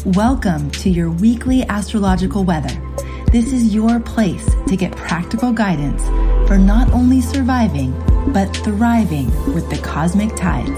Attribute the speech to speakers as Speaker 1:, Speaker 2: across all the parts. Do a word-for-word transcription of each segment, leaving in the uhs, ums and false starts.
Speaker 1: Welcome to your weekly astrological weather. This is your place to get practical guidance for not only surviving, but thriving with the cosmic tides.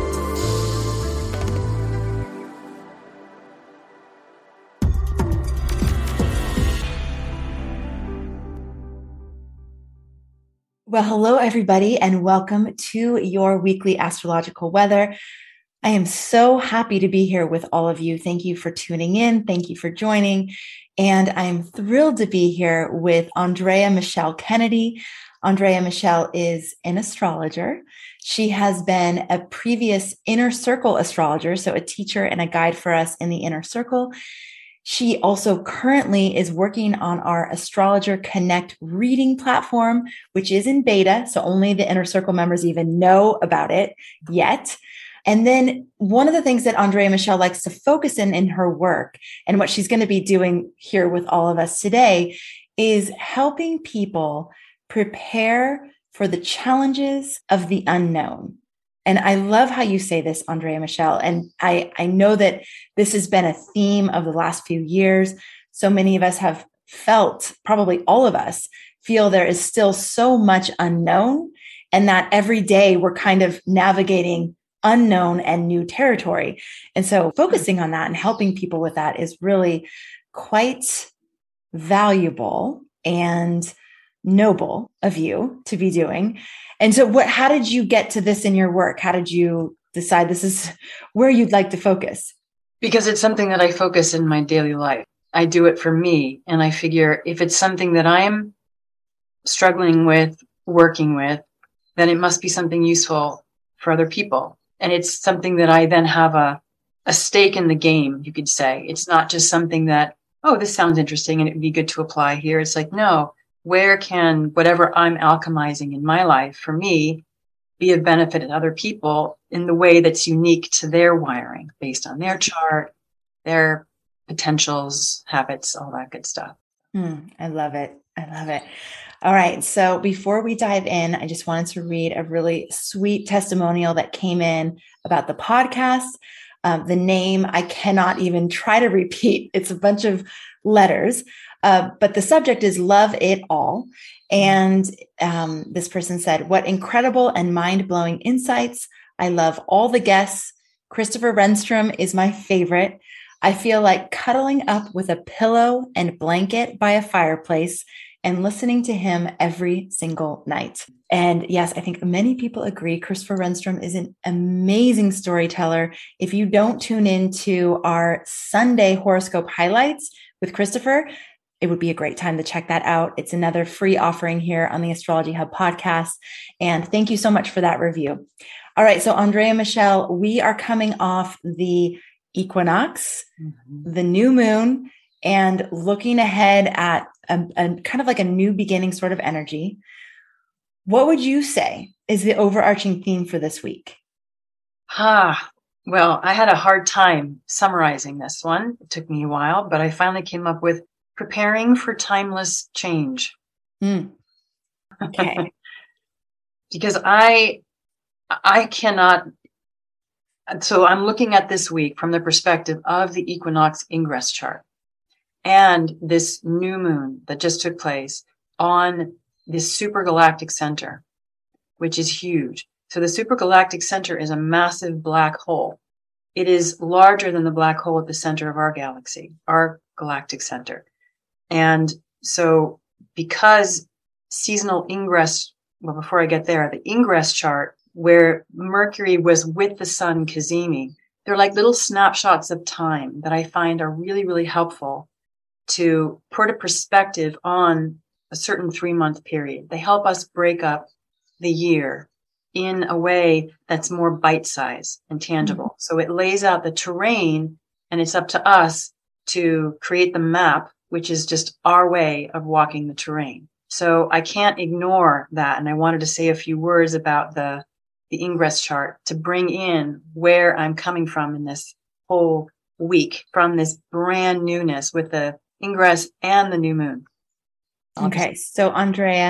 Speaker 1: Well, hello, everybody, and welcome to your weekly astrological weather. I am so happy to be here with all of you. Thank you for tuning in. Thank you for joining. And I'm thrilled to be here with Andrea Michelle Kennedy. Andrea Michelle is an astrologer. She has been a previous Inner Circle astrologer, so a teacher and a guide for us in the Inner Circle. She also currently is working on our Astrologer Connect reading platform, which is in beta, so only the Inner Circle members even know about it yet. And then one of the things that Andrea Michelle likes to focus in in her work, and what she's going to be doing here with all of us today, is helping people prepare for the challenges of the unknown. And I love how you say this, Andrea Michelle. And I, I know that this has been a theme of the last few years. So many of us have felt, probably all of us, feel there is still so much unknown, and that every day we're kind of navigating unknown and new territory. And so focusing on that and helping people with that is really quite valuable and noble of you to be doing. And so what, how did you get to this in your work? How did you decide this is where you'd like to focus?
Speaker 2: Because it's something that I focus in my daily life. I do it for me. And I figure if it's something that I'm struggling with, working with, then it must be something useful for other people. And it's something that I then have a, a stake in the game, you could say. It's not just something that, oh, this sounds interesting and it'd be good to apply here. It's like, no, where can whatever I'm alchemizing in my life for me be of benefit to other people in the way that's unique to their wiring based on their chart, their potentials, habits, all that good stuff.
Speaker 1: Mm, I love it. I love it. All right. So before we dive in, I just wanted to read a really sweet testimonial that came in about the podcast. Um, the name I cannot even try to repeat. It's a bunch of letters, uh, but the subject is Love It All. And um, this person said, "What incredible and mind-blowing insights. I love all the guests. Christopher Renstrom is my favorite. I feel like cuddling up with a pillow and blanket by a fireplace and listening to him every single night." And yes, I think many people agree. Christopher Renstrom is an amazing storyteller. If you don't tune into our Sunday horoscope highlights with Christopher, it would be a great time to check that out. It's another free offering here on the Astrology Hub podcast. And thank you so much for that review. All right. So Andrea Michelle, we are coming off the equinox, mm-hmm. the new moon, and looking ahead at a, a kind of like a new beginning sort of energy. What would you say is the overarching theme for this week?
Speaker 2: Ah, well, I had a hard time summarizing this one. It took me a while, but I finally came up with preparing for timeless change.
Speaker 1: Mm. Okay.
Speaker 2: Because I, I cannot. So I'm looking at this week from the perspective of the equinox ingress chart and this new moon that just took place on this supergalactic center, which is huge. So the supergalactic center is a massive black hole. It is larger than the black hole at the center of our galaxy, our galactic center. And so because seasonal ingress, well, before I get there, the ingress chart where Mercury was with the sun cazimi, they're like little snapshots of time that I find are really, really helpful to put a perspective on a certain three-month period. They help us break up the year in a way that's more bite-sized and tangible. Mm-hmm. So it lays out the terrain, and it's up to us to create the map, which is just our way of walking the terrain. So I can't ignore that. And I wanted to say a few words about the, the ingress chart to bring in where I'm coming from in this whole week from this brand newness with the ingress and the new moon.
Speaker 1: Okay. So Andrea,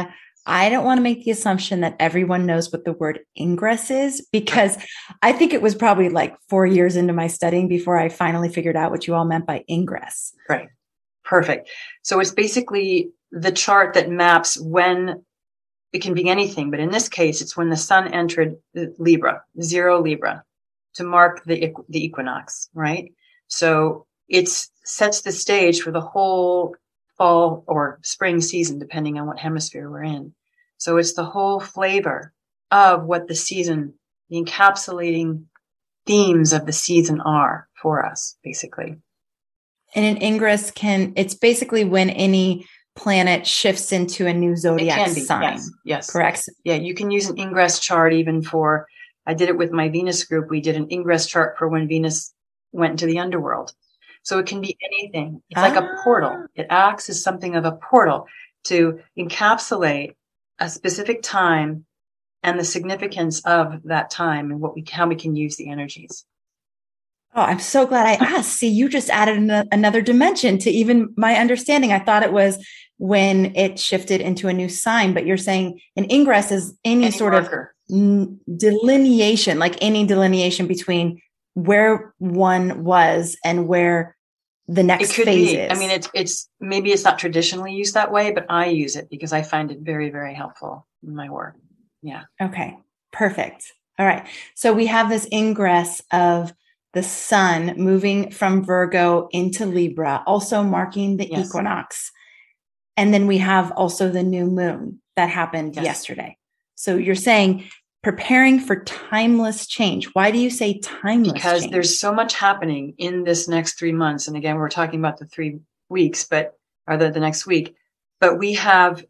Speaker 1: I don't want to make the assumption that everyone knows what the word ingress is, because I think it was probably like four years into my studying before I finally figured out what you all meant by ingress.
Speaker 2: Right. Perfect. So it's basically the chart that maps when it can be anything, but in this case, it's when the sun entered Libra, zero Libra, to mark the, the equinox, right? So it sets the stage for the whole fall or spring season, depending on what hemisphere we're in. So it's the whole flavor of what the season, the encapsulating themes of the season are for us, basically.
Speaker 1: And an ingress can, it's basically when any planet shifts into a new zodiac
Speaker 2: it can be,
Speaker 1: sign.
Speaker 2: Yes, yes.
Speaker 1: Correct?
Speaker 2: Yeah, you can use an ingress chart even for, I did it with my Venus group. We did an ingress chart for when Venus went into the underworld. So it can be anything. It's ah. like a portal. It acts as something of a portal to encapsulate a specific time and the significance of that time and what we, how we can use the energies.
Speaker 1: Oh, I'm so glad I asked. See, you just added an- another dimension to even my understanding. I thought it was when it shifted into a new sign, but you're saying an ingress is any, any sort marker. of n- delineation, like any delineation between where one was and where the next
Speaker 2: it could
Speaker 1: phase
Speaker 2: be.
Speaker 1: is.
Speaker 2: I mean, it's, it's, maybe it's not traditionally used that way, but I use it because I find it very, very helpful in my work. Yeah.
Speaker 1: Okay. Perfect. All right. So we have this ingress of the sun moving from Virgo into Libra, also marking the yes. equinox. And then we have also the new moon that happened yes. yesterday. So you're saying preparing for timeless change. Why do you say timeless
Speaker 2: Because
Speaker 1: change?
Speaker 2: There's so much happening in this next three months. And again, we're talking about the three weeks, but, or the, the next week, but we have,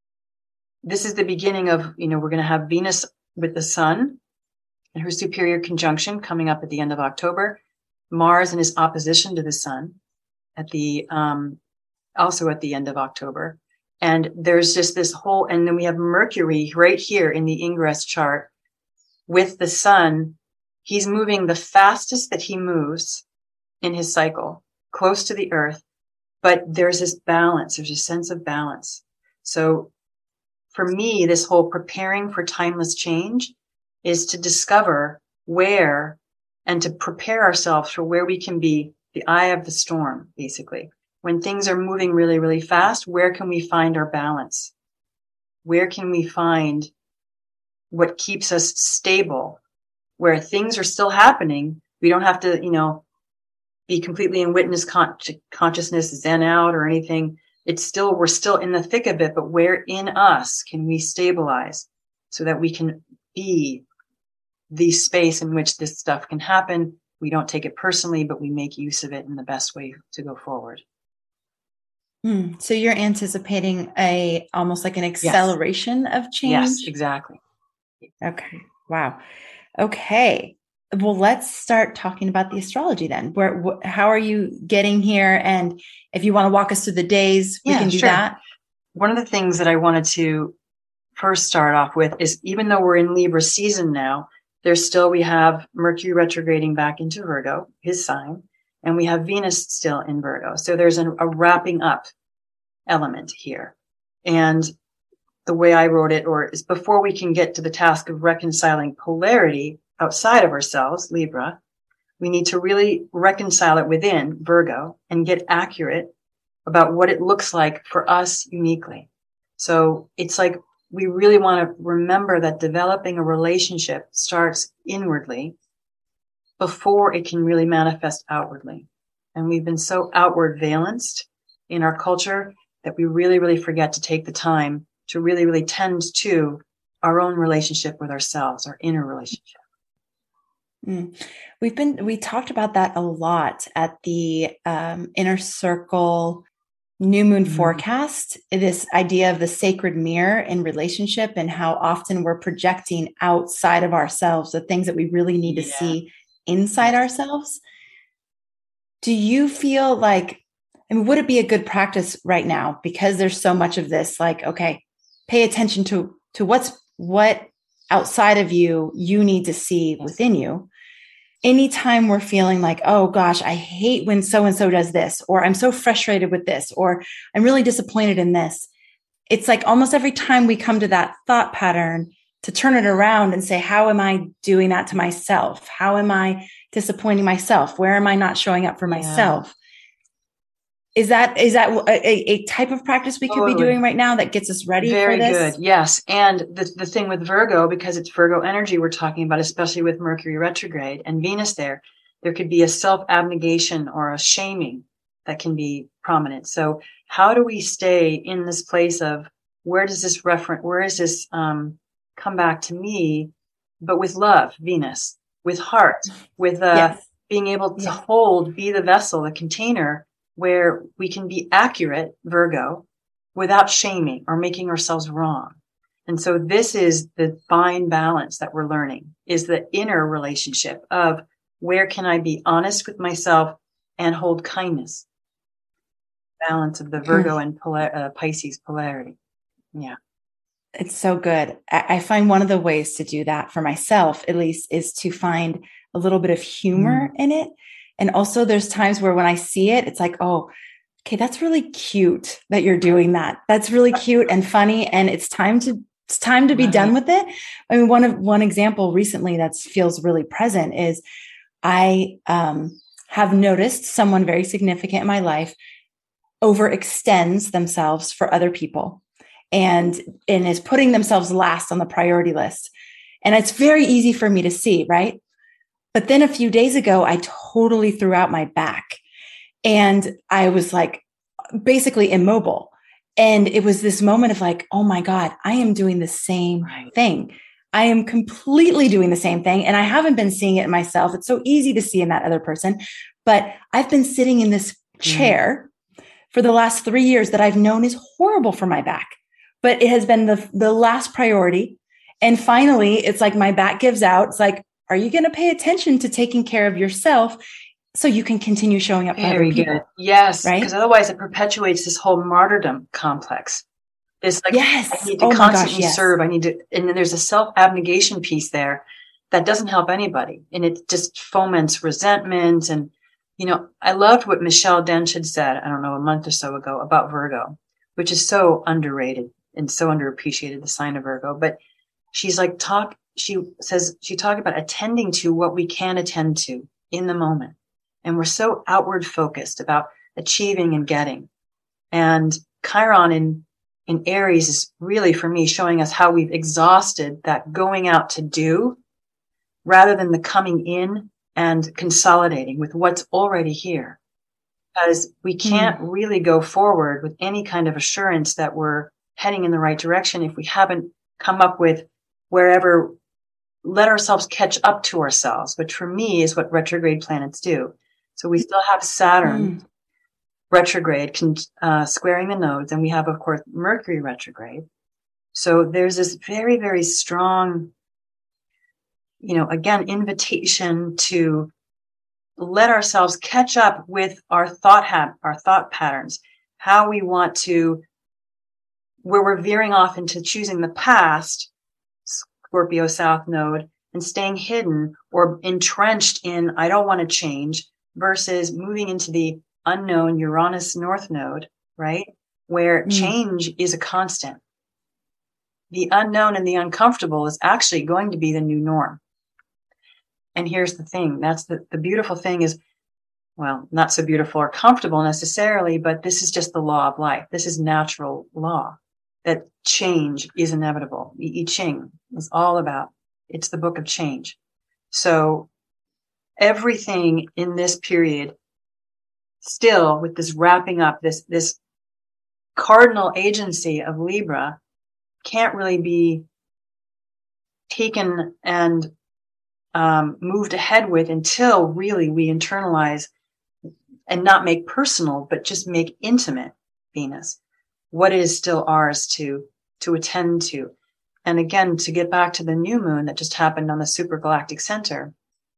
Speaker 2: this is the beginning of, you know, we're going to have Venus with the sun and her superior conjunction coming up at the end of October, Mars in his opposition to the sun at the, um, also at the end of October. And there's just this whole, and then we have Mercury right here in the ingress chart with the sun. He's moving the fastest that he moves in his cycle, close to the earth, but there's this balance. There's a sense of balance. So for me, this whole preparing for timeless change is to discover where and to prepare ourselves for where we can be the eye of the storm, basically. When things are moving really, really fast, where can we find our balance? Where can we find what keeps us stable? Where things are still happening, we don't have to, you know, be completely in witness con- consciousness, zen out or anything. It's still, we're still in the thick of it, but where in us can we stabilize so that we can be the space in which this stuff can happen? We don't take it personally, but we make use of it in the best way to go forward.
Speaker 1: Mm, so you're anticipating a, almost like an acceleration yes. of change?
Speaker 2: Yes, exactly.
Speaker 1: Okay. Wow. Okay. Well, let's start talking about the astrology then. Where, wh- how are you getting here? And if you want to walk us through the days, we
Speaker 2: yeah,
Speaker 1: can do
Speaker 2: sure.
Speaker 1: that.
Speaker 2: One of the things that I wanted to first start off with is, even though we're in Libra season now, there's still, we have Mercury retrograding back into Virgo, his sign, and we have Venus still in Virgo. So there's an, a wrapping up element here. And the way I wrote it, or is before we can get to the task of reconciling polarity outside of ourselves, Libra, we need to really reconcile it within Virgo and get accurate about what it looks like for us uniquely. So it's like, we really want to remember that developing a relationship starts inwardly before it can really manifest outwardly. And we've been so outward valenced in our culture that we really, really forget to take the time to really, really tend to our own relationship with ourselves, our inner relationship.
Speaker 1: Mm. We've been, we talked about that a lot at the um, Inner Circle New Moon mm-hmm. forecast, this idea of the sacred mirror in relationship and how often we're projecting outside of ourselves, the things that we really need yeah. to see inside yes. ourselves. Do you feel like, I mean, would it be a good practice right now? Because there's so much of this, like, okay, pay attention to, to what's, what outside of you, you need to see yes. within you. Anytime we're feeling like, oh gosh, I hate when so-and-so does this, or I'm so frustrated with this, or I'm really disappointed in this. it's like almost every time we come to that thought pattern, to turn it around and say, how am I doing that to myself? How am I disappointing myself? Where am I not showing up for
Speaker 2: Yeah.
Speaker 1: myself? Is that, is that a, a type of practice we could
Speaker 2: totally.
Speaker 1: be doing right now that gets us ready
Speaker 2: Very
Speaker 1: for this?
Speaker 2: good. Yes. And the, the thing with Virgo, because it's Virgo energy we're talking about, especially with Mercury retrograde and Venus there, there could be a self-abnegation or a shaming that can be prominent. So how do we stay in this place of where does this reference, where is this um, come back to me, but with love, Venus, with heart, with uh, yes. being able to yes. hold, be the vessel, the container where we can be accurate, Virgo, without shaming or making ourselves wrong. And so this is the fine balance that we're learning, is the inner relationship of where can I be honest with myself and hold kindness. Balance of the Virgo and polar, uh, Pisces polarity. Yeah.
Speaker 1: It's so good. I find one of the ways to do that for myself, at least, is to find a little bit of humor mm. in it. And also there's times where when I see it, it's like, oh, okay, that's really cute that you're doing that. That's really cute and funny. And it's time to, it's time to be right. done with it. I mean, one of, one example recently that feels really present is I um, have noticed someone very significant in my life overextends themselves for other people and, and is putting themselves last on the priority list. And it's very easy for me to see, right? But then a few days ago, I totally threw out my back and I was like basically immobile. And it was this moment of like, oh my God, I am doing the same right. thing. I am completely doing the same thing. And I haven't been seeing it in myself. It's so easy to see in that other person, but I've been sitting in this chair mm. for the last three years that I've known is horrible for my back, but it has been the, the last priority. And finally, it's like my back gives out. It's like, are you going to pay attention to taking care of yourself so you can continue showing up for
Speaker 2: Very
Speaker 1: other people?
Speaker 2: Good. Yes.
Speaker 1: Right?
Speaker 2: Because otherwise it perpetuates this whole martyrdom complex. It's like,
Speaker 1: yes.
Speaker 2: I need to
Speaker 1: oh
Speaker 2: constantly
Speaker 1: gosh, yes.
Speaker 2: serve. I need to, and then there's a self-abnegation piece there that doesn't help anybody. And it just foments resentment. And, you know, I loved what Michelle Dench had said, I don't know, a month or so ago about Virgo, which is so underrated and so underappreciated, the sign of Virgo. But she's like, talk, she says, she talked about attending to what we can attend to in the moment. And we're so outward focused about achieving and getting. And Chiron in, in Aries is really, for me, showing us how we've exhausted that going out to do rather than the coming in and consolidating with what's already here. Because we can't mm. really go forward with any kind of assurance that we're heading in the right direction if we haven't come up with wherever, let ourselves catch up to ourselves, which for me is what retrograde planets do. So we still have Saturn mm. retrograde, uh, squaring the nodes, and we have, of course, Mercury retrograde. So there's this very, very strong, you know, again, invitation to let ourselves catch up with our thought ha- our thought patterns, how we want to, where we're veering off into choosing the past, Scorpio South node, and staying hidden or entrenched in, I don't want to change, versus moving into the unknown Uranus North node, right? Where mm. change is a constant. The unknown and the uncomfortable is actually going to be the new norm. And here's the thing. That's the, the beautiful thing is, well, not so beautiful or comfortable necessarily, but this is just the law of life. This is natural law that change is inevitable. I Ching is all about, it's the book of change. So everything in this period, still with this wrapping up, this, this cardinal agency of Libra can't really be taken and um, moved ahead with until really we internalize and not make personal, but just make intimate Venus, what is still ours to, to attend to. And again, to get back to the new moon that just happened on the supergalactic center.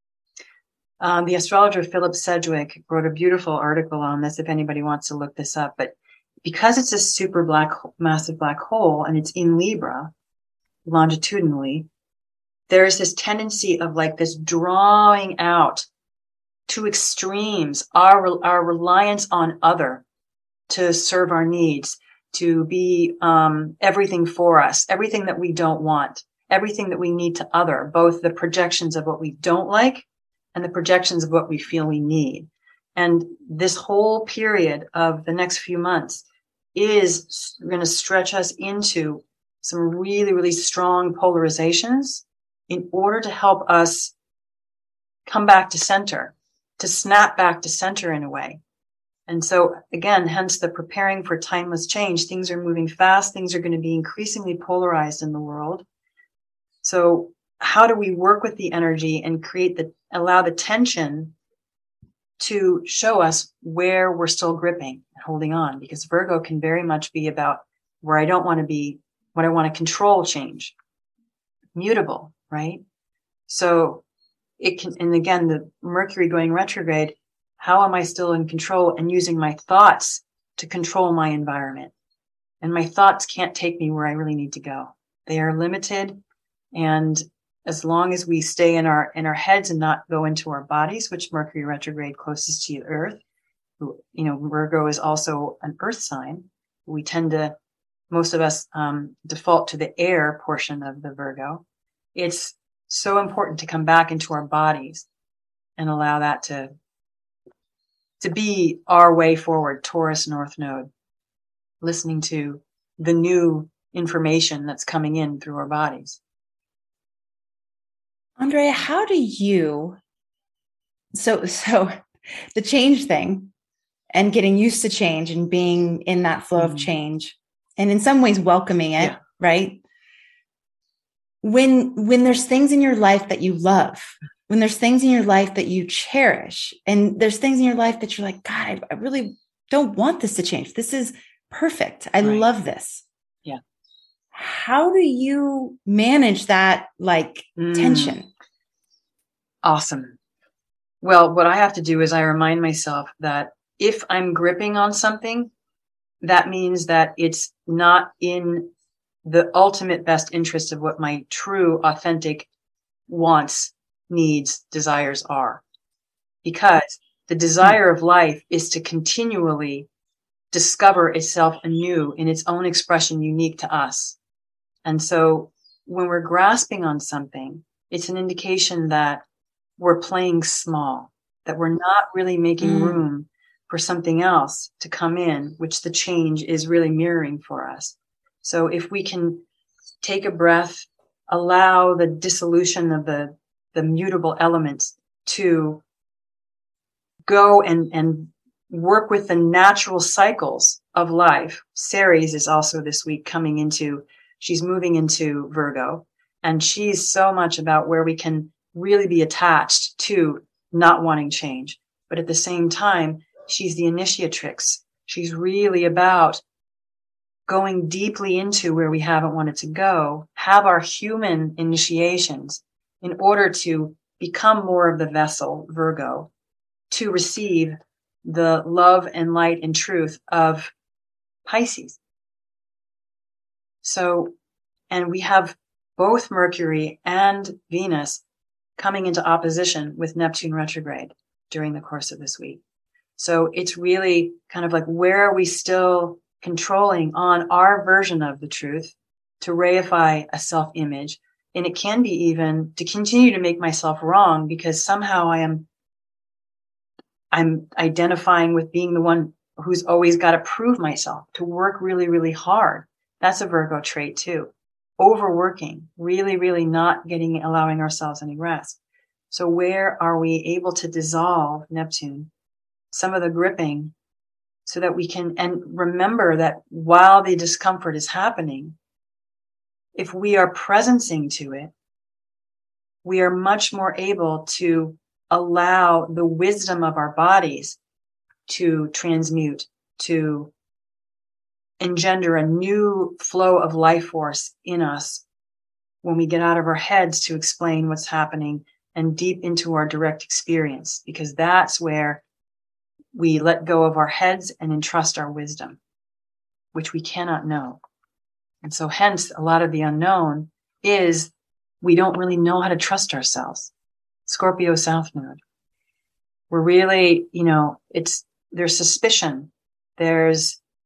Speaker 2: Um, the astrologer Philip Sedgwick wrote a beautiful article on this if anybody wants to look this up. But because it's a super black, massive black hole and it's in Libra longitudinally, there is this tendency of like this drawing out to extremes, our, our reliance on other to serve our needs, to be um, everything for us, everything that we don't want, everything that we need to other, both the projections of what we don't like and the projections of what we feel we need. And this whole period of the next few months is going to stretch us into some really, really strong polarizations in order to help us come back to center, to snap back to center in a way. And so again, hence the preparing for timeless change. Things are moving fast. Things are going to be increasingly polarized in the world. So how do we work with the energy and create the, allow the tension to show us where we're still gripping and holding on? Because Virgo can very much be about where I don't want to be, what I want to control change, mutable, right? So it can, and again, the Mercury going retrograde, how am I still in control and using my thoughts to control my environment? And my thoughts can't take me where I really need to go. They are limited. And as long as we stay in our, in our heads and not go into our bodies, which Mercury retrograde closest to the earth, you know, Virgo is also an earth sign. We tend to, most of us, um, default to the air portion of the Virgo. It's so important to come back into our bodies and allow that to, to be our way forward, Taurus North Node, listening to the new information that's coming in through our bodies.
Speaker 1: Andrea, how do you, so, so the change thing and getting used to change and being in that flow mm-hmm. of change and in some ways welcoming it, yeah. right? When, when there's things in your life that you love, when there's things in your life that you cherish, and there's things in your life that you're like, God, I, I really don't want this to change. This is perfect. I right. love this.
Speaker 2: Yeah.
Speaker 1: How do you manage that like mm. tension?
Speaker 2: Awesome. Well, what I have to do is I remind myself that if I'm gripping on something, that means that it's not in the ultimate best interest of what my true, authentic wants, needs, desires are. Because the desire of life is to continually discover itself anew in its own expression unique to us. And so when we're grasping on something, it's an indication that we're playing small, that we're not really making mm. room for something else to come in, which the change is really mirroring for us. So if we can take a breath, allow the dissolution of the, the mutable elements to go and, and work with the natural cycles of life. Ceres is also this week coming into, she's moving into Virgo, and she's so much about where we can really be attached to not wanting change. But at the same time, she's the initiatrix. She's really about going deeply into where we haven't wanted to go, have our human initiations in order to become more of the vessel, Virgo, to receive the love and light and truth of Pisces. So, and we have both Mercury and Venus coming into opposition with Neptune retrograde during the course of this week. So it's really kind of like, where are we still controlling on our version of the truth to reify a self-image? And it can be even to continue to make myself wrong because somehow I am, I'm identifying with being the one who's always got to prove myself, to work really, really hard. That's a Virgo trait too. Overworking, really, really not getting, allowing ourselves any rest. So where are we able to dissolve Neptune, some of the gripping, so that we can, and remember that while the discomfort is happening, if we are presencing to it, we are much more able to allow the wisdom of our bodies to transmute, to engender a new flow of life force in us when we get out of our heads to explain what's happening and deep into our direct experience, because that's where we let go of our heads and entrust our wisdom, which we cannot know. And so hence a lot of the unknown is we don't really know how to trust ourselves. Scorpio South Node. We're really, you know, it's, there's suspicion. There's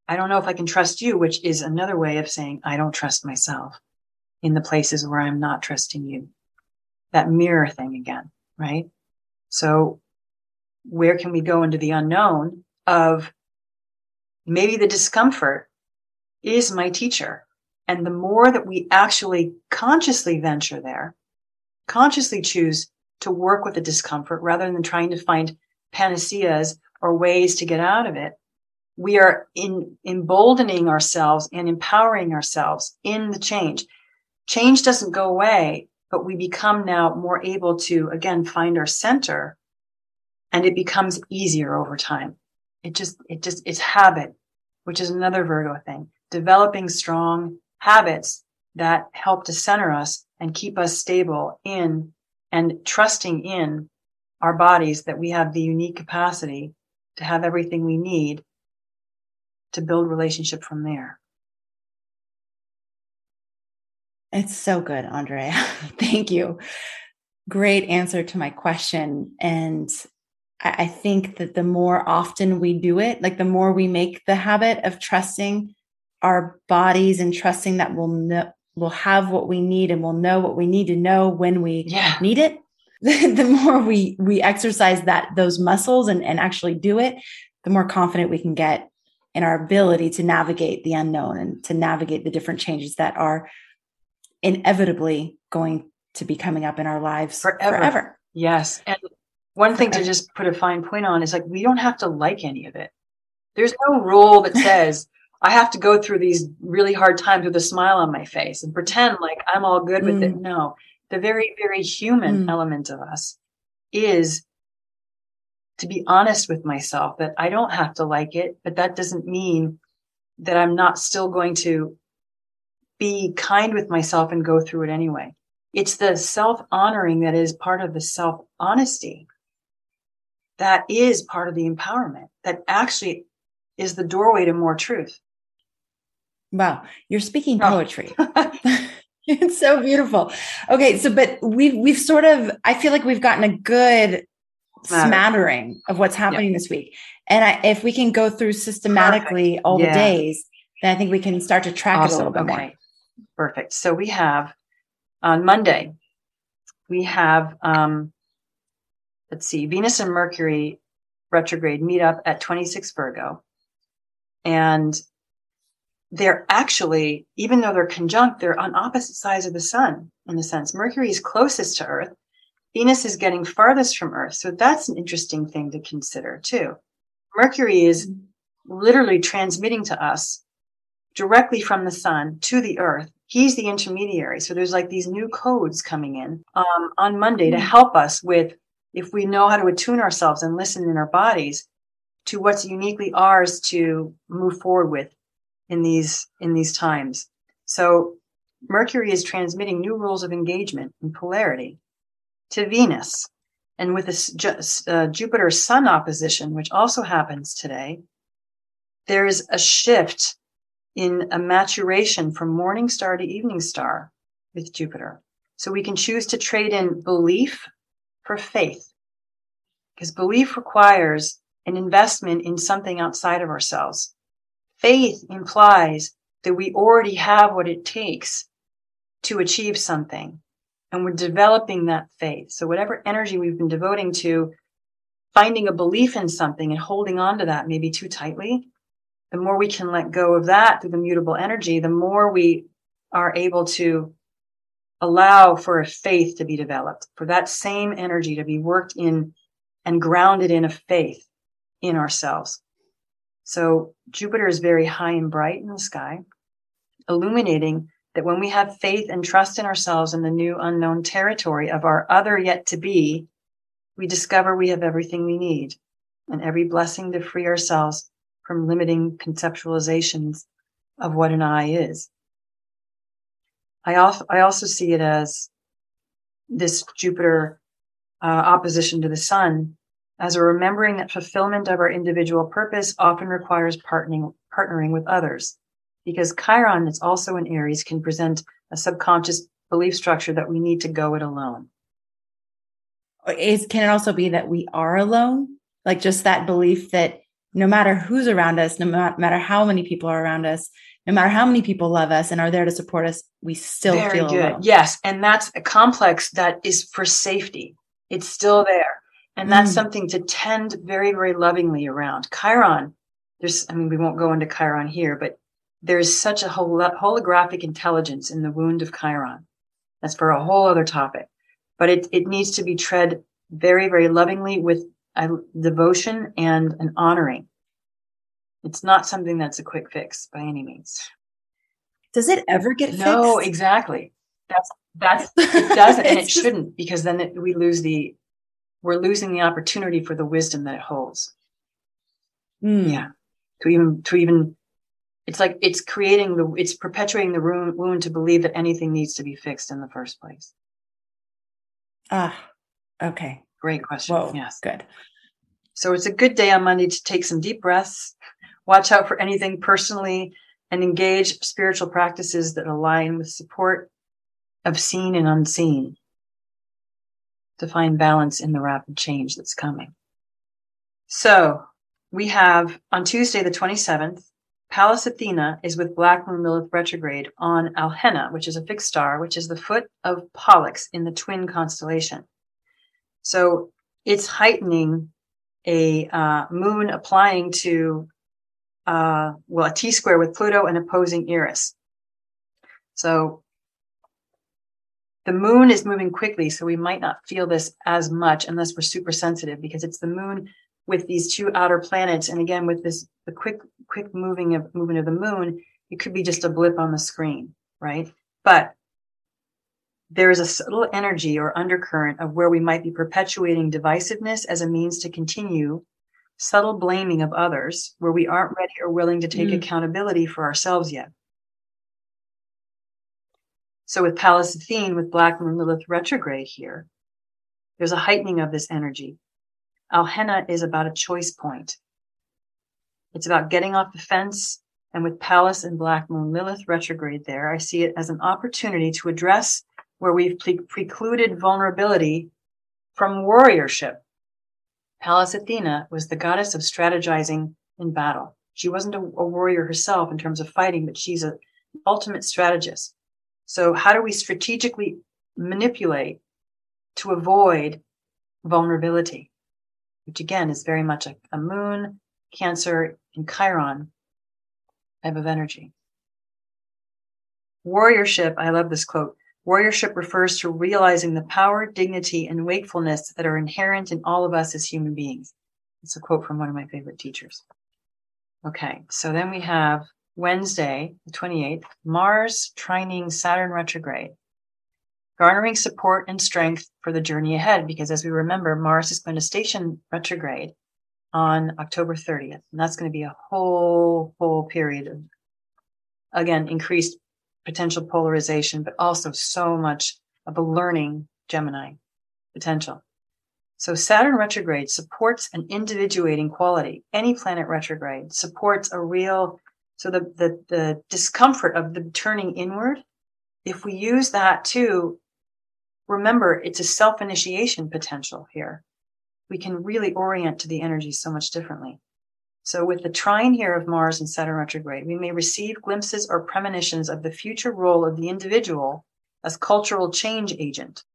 Speaker 2: I don't know if I can trust you, which is another way of saying I don't trust myself in the places where I'm not trusting you. That mirror thing again, right? So where can we go into the unknown of maybe the discomfort is my teacher. And the more that we actually consciously venture there, consciously choose to work with the discomfort rather than trying to find panaceas or ways to get out of it, we are in emboldening ourselves and empowering ourselves in the change. Change doesn't go away, but we become now more able to, again, find our center, and it becomes easier over time. It just, it just, it's habit, which is another Virgo thing. Developing strong habits that help to center us and keep us stable in and trusting in our bodies that we have the unique capacity to have everything we need to build relationship from there.
Speaker 1: It's so good, Andrea. Thank you. Great answer to my question. And I think that the more often we do it, like the more we make the habit of trusting our bodies and trusting that we'll know, we'll have what we need and we'll know what we need to know when we
Speaker 2: yeah.
Speaker 1: need it, the more we, we exercise that, those muscles and, and actually do it, the more confident we can get in our ability to navigate the unknown and to navigate the different changes that are inevitably going to be coming up in our lives forever. forever.
Speaker 2: Yes. And one thing to just put a fine point on is like, we don't have to like any of it. There's no rule that says I have to go through these really hard times with a smile on my face and pretend like I'm all good with mm. it. No, the very, very human mm. element of us is to be honest with myself that I don't have to like it, but that doesn't mean that I'm not still going to be kind with myself and go through it anyway. It's the self-honoring that is part of the self-honesty. That is part of the empowerment. That actually is the doorway to more truth.
Speaker 1: Wow. You're speaking poetry. Oh. It's so beautiful. Okay. So, but we've, we've sort of, I feel like we've gotten a good Matter. smattering of what's happening yep. this week. And I, if we can go through systematically Perfect. all yeah. the days, then I think we can start to track awesome. it a little bit okay. more.
Speaker 2: Perfect. So we have on Monday, we have, um, let's see, Venus and Mercury retrograde meet up at twenty-six Virgo. And they're actually, even though they're conjunct, they're on opposite sides of the sun in a sense. Mercury is closest to Earth. Venus is getting farthest from Earth. So that's an interesting thing to consider too. Mercury is literally transmitting to us directly from the sun to the Earth. He's the intermediary. So there's like these new codes coming in um, on Monday to help us with, if we know how to attune ourselves and listen in our bodies to what's uniquely ours to move forward with in these, in these times. So Mercury is transmitting new rules of engagement and polarity to Venus. And with this uh, Jupiter Sun opposition, which also happens today, there's a shift in a maturation from morning star to evening star with Jupiter. So we can choose to trade in belief for faith, because belief requires an investment in something outside of ourselves. Faith implies that we already have what it takes to achieve something, and we're developing that faith. So whatever energy we've been devoting to finding a belief in something and holding on to that maybe too tightly, the more we can let go of that through the mutable energy, the more we are able to allow for a faith to be developed, for that same energy to be worked in and grounded in a faith in ourselves. So Jupiter is very high and bright in the sky, illuminating that when we have faith and trust in ourselves in the new unknown territory of our other yet to be, we discover we have everything we need and every blessing to free ourselves from limiting conceptualizations of what an I is. I also, I also see it as this Jupiter uh, opposition to the sun as a remembering that fulfillment of our individual purpose often requires partnering, partnering with others. Because Chiron, that's also in Aries, can present a subconscious belief structure that we need to go it alone.
Speaker 1: Is, can it also be that we are alone? Like just that belief that no matter who's around us, no matter how many people are around us, no matter how many people love us and are there to support us, we still
Speaker 2: Very
Speaker 1: feel
Speaker 2: good.
Speaker 1: alone.
Speaker 2: Yes. And that's a complex that is for safety. It's still there. And that's mm. something to tend very, very lovingly around. Chiron, there's, I mean, we won't go into Chiron here, but there's such a hol- holographic intelligence in the wound of Chiron. That's for a whole other topic. But it, it needs to be tread very, very lovingly with a devotion and an honoring. It's not something that's a quick fix by any means.
Speaker 1: Does it ever get fixed?
Speaker 2: No, exactly. That's, that's, it doesn't, and it just... shouldn't, because then it, we lose the, we're losing the opportunity for the wisdom that it holds. Mm. Yeah. To even, to even, it's like, it's creating the, it's perpetuating the wound, wound to believe that anything needs to be fixed in the first place.
Speaker 1: Ah, okay.
Speaker 2: Great question.
Speaker 1: Whoa,
Speaker 2: yes.
Speaker 1: Good.
Speaker 2: So it's a good day on Monday to take some deep breaths, watch out for anything personally, and engage spiritual practices that align with support of seen and unseen to find balance in the rapid change that's coming. So we have on Tuesday, the twenty-seventh, Pallas Athena is with Black Moon Lilith retrograde on Alhenna, which is a fixed star, which is the foot of Pollux in the twin constellation. So it's heightening a uh, moon applying to Uh, well, a T-square with Pluto and opposing Eris. So the moon is moving quickly, so we might not feel this as much unless we're super sensitive, because it's the moon with these two outer planets. And again, with this, the quick, quick moving of movement of the moon, it could be just a blip on the screen, right? But there is a subtle energy or undercurrent of where we might be perpetuating divisiveness as a means to continue subtle blaming of others where we aren't ready or willing to take mm. accountability for ourselves yet. So with Pallas Athene, with Black Moon Lilith retrograde here, there's a heightening of this energy. Alhenna is about a choice point. It's about getting off the fence. And with Pallas and Black Moon Lilith retrograde there, I see it as an opportunity to address where we've pre- precluded vulnerability from warriorship. Pallas Athena was the goddess of strategizing in battle. She wasn't a, a warrior herself in terms of fighting, but she's an ultimate strategist. So how do we strategically manipulate to avoid vulnerability, which again is very much a, a moon, Cancer, and Chiron type of energy. Warriorship, I love this quote. Warriorship refers to realizing the power, dignity, and wakefulness that are inherent in all of us as human beings. It's a quote from one of my favorite teachers. Okay, so then we have Wednesday, the twenty-eighth, Mars trining Saturn retrograde, garnering support and strength for the journey ahead, because as we remember, Mars is going to station retrograde on October thirtieth, and that's going to be a whole, whole period of, again, increased potential polarization, but also so much of a learning Gemini potential. So Saturn retrograde supports an individuating quality. Any planet retrograde supports a real, so the, the, the discomfort of the turning inward, if we use that too, remember it's a self-initiation potential here. We can really orient to the energy so much differently. So with the trine here of Mars and Saturn retrograde, we may receive glimpses or premonitions of the future role of the individual as cultural change agent.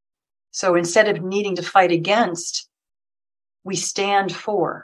Speaker 2: So instead of needing to fight against, we stand for.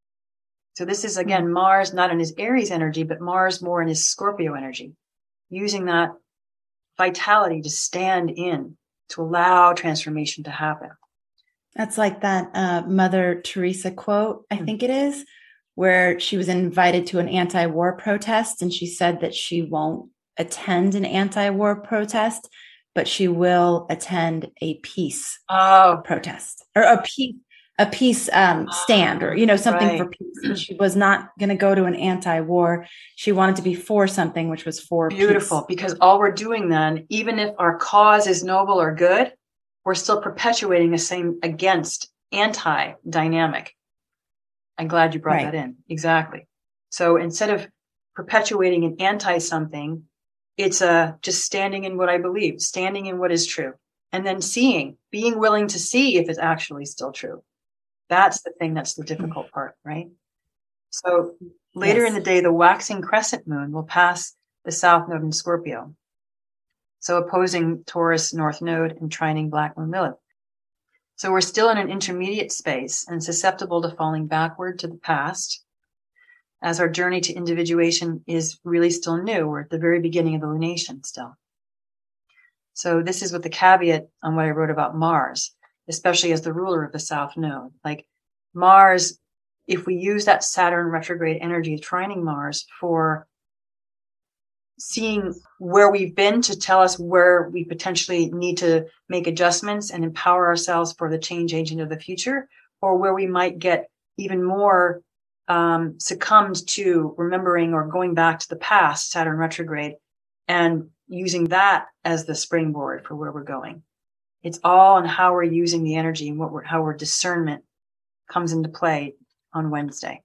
Speaker 2: So this is, again, Mars not in his Aries energy, but Mars more in his Scorpio energy, using that vitality to stand in, to allow transformation to happen.
Speaker 1: That's like that uh, Mother Teresa quote, I think it is, where she was invited to an anti-war protest and she said that she won't attend an anti-war protest, but she will attend a peace
Speaker 2: oh.
Speaker 1: protest or a peace, a peace um, stand or, you know, something
Speaker 2: right.
Speaker 1: for peace. But she was not going to go to an anti-war. She wanted to be for something, which was for
Speaker 2: Beautiful,
Speaker 1: peace.
Speaker 2: Because all we're doing then, even if our cause is noble or good, we're still perpetuating the same against anti-dynamic. I'm glad you brought right. that in. Exactly. So instead of perpetuating an anti-something, it's uh, just standing in what I believe, standing in what is true, and then seeing, being willing to see if it's actually still true. That's the thing that's the difficult part, right? So later
Speaker 1: Yes.
Speaker 2: in the day, the waxing crescent moon will pass the south node in Scorpio. So opposing Taurus north node and trining black moon Lilith. So we're still in an intermediate space and susceptible to falling backward to the past, as our journey to individuation is really still new. We're at the very beginning of the lunation still. So this is with the caveat on what I wrote about Mars, especially as the ruler of the south node. Like Mars, if we use that Saturn retrograde energy trining Mars for seeing where we've been to tell us where we potentially need to make adjustments and empower ourselves for the change agent of the future, or where we might get even more um, succumbed to remembering or going back to the past, Saturn retrograde, and using that as the springboard for where we're going. It's all on how we're using the energy and what we're, how our discernment comes into play on Wednesday.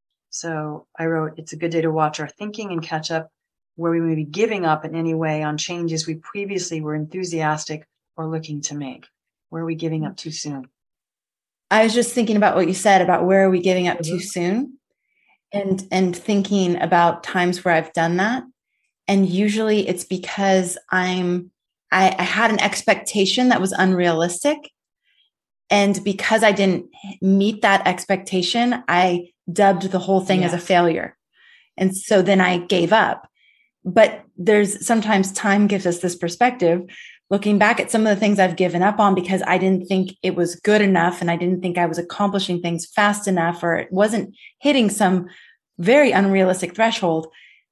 Speaker 2: So I wrote, it's a good day to watch our thinking and catch up where we may be giving up in any way on changes we previously were enthusiastic or looking to make. Where are we giving up too soon?
Speaker 1: I was just thinking about what you said about where are we giving up
Speaker 2: Mm-hmm.
Speaker 1: too soon, and and thinking about times where I've done that. And usually it's because I'm I, I had an expectation that was unrealistic. And because I didn't meet that expectation, I dubbed the whole thing
Speaker 2: Yes.
Speaker 1: as a failure. And so then I gave up. But there's sometimes time gives us this perspective, looking back at some of the things I've given up on because I didn't think it was good enough and I didn't think I was accomplishing things fast enough, or it wasn't hitting some very unrealistic threshold.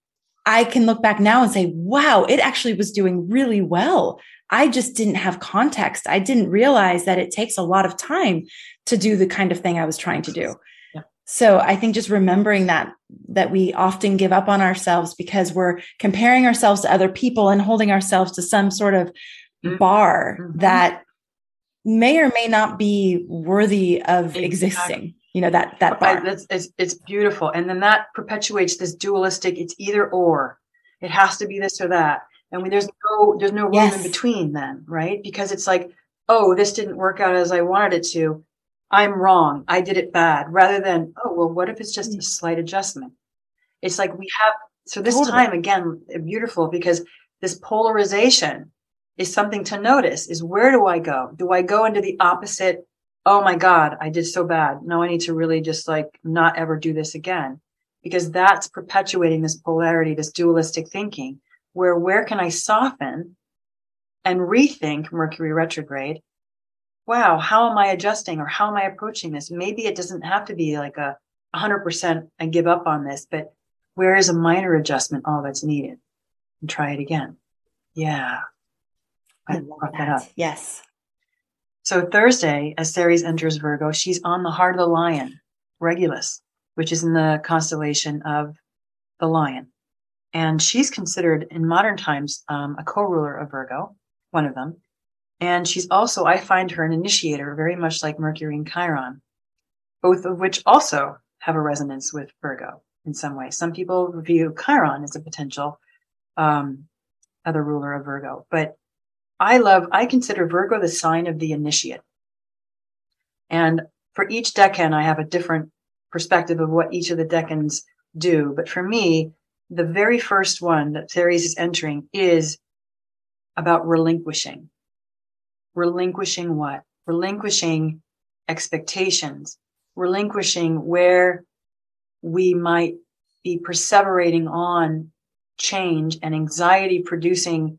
Speaker 1: I can look back now and say, wow, it actually was doing really well. I just didn't have context. I didn't realize that it takes a lot of time to do the kind of thing I was trying to do.
Speaker 2: Yeah.
Speaker 1: So I think just remembering that, that we often give up on ourselves because we're comparing ourselves to other people and holding ourselves to some sort of mm-hmm. bar mm-hmm. that may or may not be worthy of exactly. existing. You know, that, that bar.
Speaker 2: I, that's, it's, it's beautiful. And then that perpetuates this dualistic, it's either or. It has to be this or that. And we, there's no, there's no room yes. in between then, right? Because it's like, oh, this didn't work out as I wanted it to. I'm wrong. I did it bad. Rather than, oh, well, what if it's just a slight adjustment? It's like we have, so this totally. time again, beautiful, because this polarization is something to notice, is where do I go? Do I go into the opposite? Oh my God, I did so bad. Now I need to really just like not ever do this again, because that's perpetuating this polarity, this dualistic thinking, where where can I soften and rethink Mercury retrograde? Wow, how am I adjusting, or how am I approaching this? Maybe it doesn't have to be like a one hundred percent I give up on this, but where is a minor adjustment all that's needed? And try it again. Yeah. I, I brought that. that up.
Speaker 1: Yes.
Speaker 2: So Thursday, as Ceres enters Virgo, she's on the heart of the lion, Regulus, which is in the constellation of the lion. And she's considered in modern times um, a co-ruler of Virgo, one of them. And she's also, I find her an initiator, very much like Mercury and Chiron, both of which also have a resonance with Virgo in some way. Some people view Chiron as a potential um, other ruler of Virgo, but I love, I consider Virgo the sign of the initiate. And for each decan, I have a different perspective of what each of the decans do. But for me, the very first one that Ceres is entering is about relinquishing. Relinquishing what? Relinquishing expectations. Relinquishing where we might be perseverating on change and anxiety producing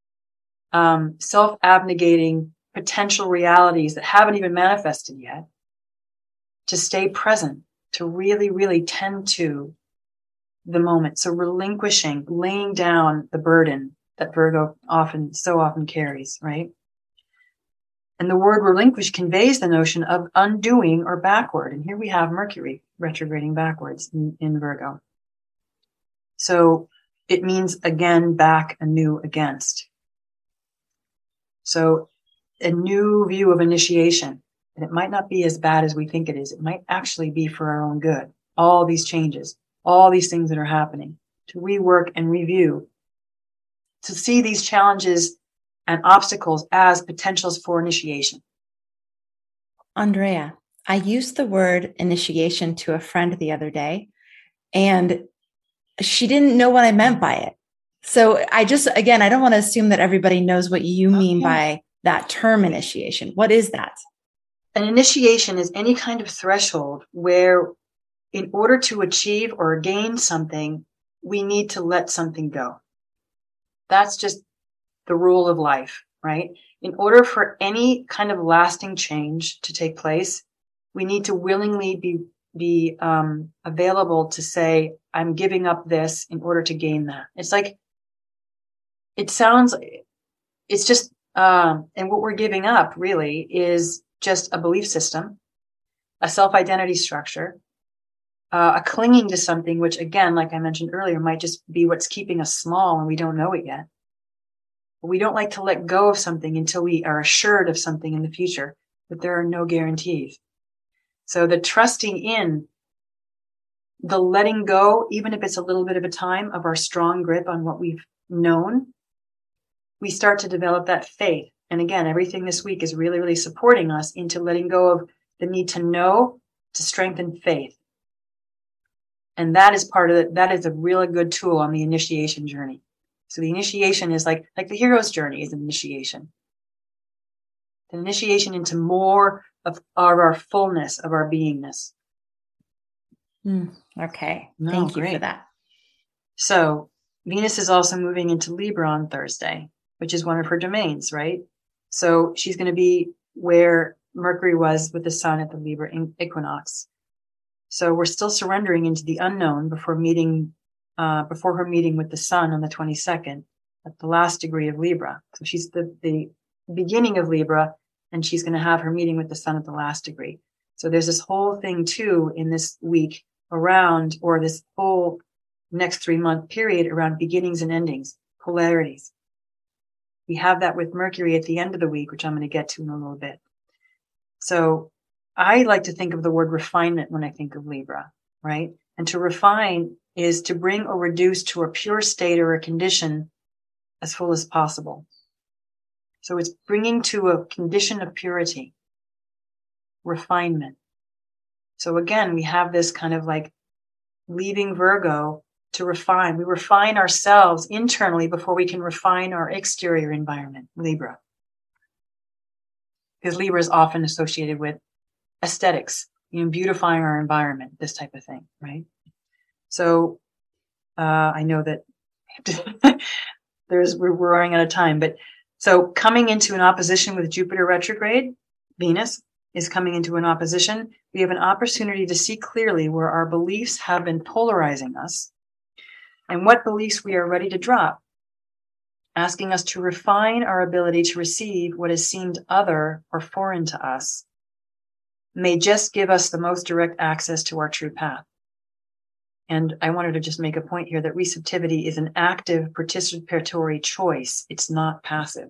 Speaker 2: Um, self-abnegating potential realities that haven't even manifested yet, to stay present, to really, really tend to the moment. So relinquishing, laying down the burden that Virgo often, so often carries, right? And the word relinquish conveys the notion of undoing or backward. And here we have Mercury retrograding backwards in, in Virgo. So it means again, back, anew, against. So a new view of initiation, and it might not be as bad as we think it is. It might actually be for our own good. All these changes, all these things that are happening, to rework and review, to see these challenges and obstacles as potentials for initiation.
Speaker 1: Andrea, I used the word initiation to a friend the other day And she didn't know what I meant by it. So I just, again, I don't want to assume that everybody knows what you mean
Speaker 2: Okay.
Speaker 1: by that term initiation. What is that?
Speaker 2: An initiation is any kind of threshold where in order to achieve or gain something, we need to let something go. That's just the rule of life, right? In order for any kind of lasting change to take place, we need to willingly be be um, available to say, I'm giving up this in order to gain that. It's like, it sounds, it's just, um, and what we're giving up really is just a belief system, a self-identity structure, uh, a clinging to something, which again, like I mentioned earlier, might just be what's keeping us small and we don't know it yet. But we don't like to let go of something until we are assured of something in the future, but there are no guarantees. So the trusting in, the letting go, even if it's a little bit of a time, of our strong grip on what we've known, we start to develop that faith. And again, everything this week is really, really supporting us into letting go of the need to know to strengthen faith. And that is part of it. That is a really good tool on the initiation journey. So the initiation is like, like the hero's journey is an initiation. An initiation into more of our, our fullness of our beingness.
Speaker 1: Mm, okay.
Speaker 2: No,
Speaker 1: Thank you
Speaker 2: great.
Speaker 1: for that.
Speaker 2: So Venus is also moving into Libra on Thursday, which is one of her domains, right? So she's going to be where Mercury was with the sun at the Libra equinox. So we're still surrendering into the unknown before meeting, uh, before her meeting with the sun on the twenty-second at the last degree of Libra. So she's the, the beginning of Libra, and she's going to have her meeting with the sun at the last degree. So there's this whole thing too in this week around, or this whole next three month period around beginnings and endings, polarities. We have that with Mercury at the end of the week, which I'm going to get to in a little bit. So I like to think of the word refinement when I think of Libra, right? And to refine is to bring or reduce to a pure state or a condition as full as possible. So it's bringing to a condition of purity, refinement. So again, we have this kind of like leaving Virgo to refine. We refine ourselves internally before we can refine our exterior environment, Libra. Because Libra is often associated with aesthetics, you know, beautifying our environment, this type of thing, right? So uh, I know that there's we're, we're running out of time, but so coming into an opposition with Jupiter retrograde, Venus is coming into an opposition. We have an opportunity to see clearly where our beliefs have been polarizing us and what beliefs we are ready to drop, asking us to refine our ability to receive what has seemed other or foreign to us, may just give us the most direct access to our true path. And I wanted to just make a point here that receptivity is an active participatory choice. It's not passive.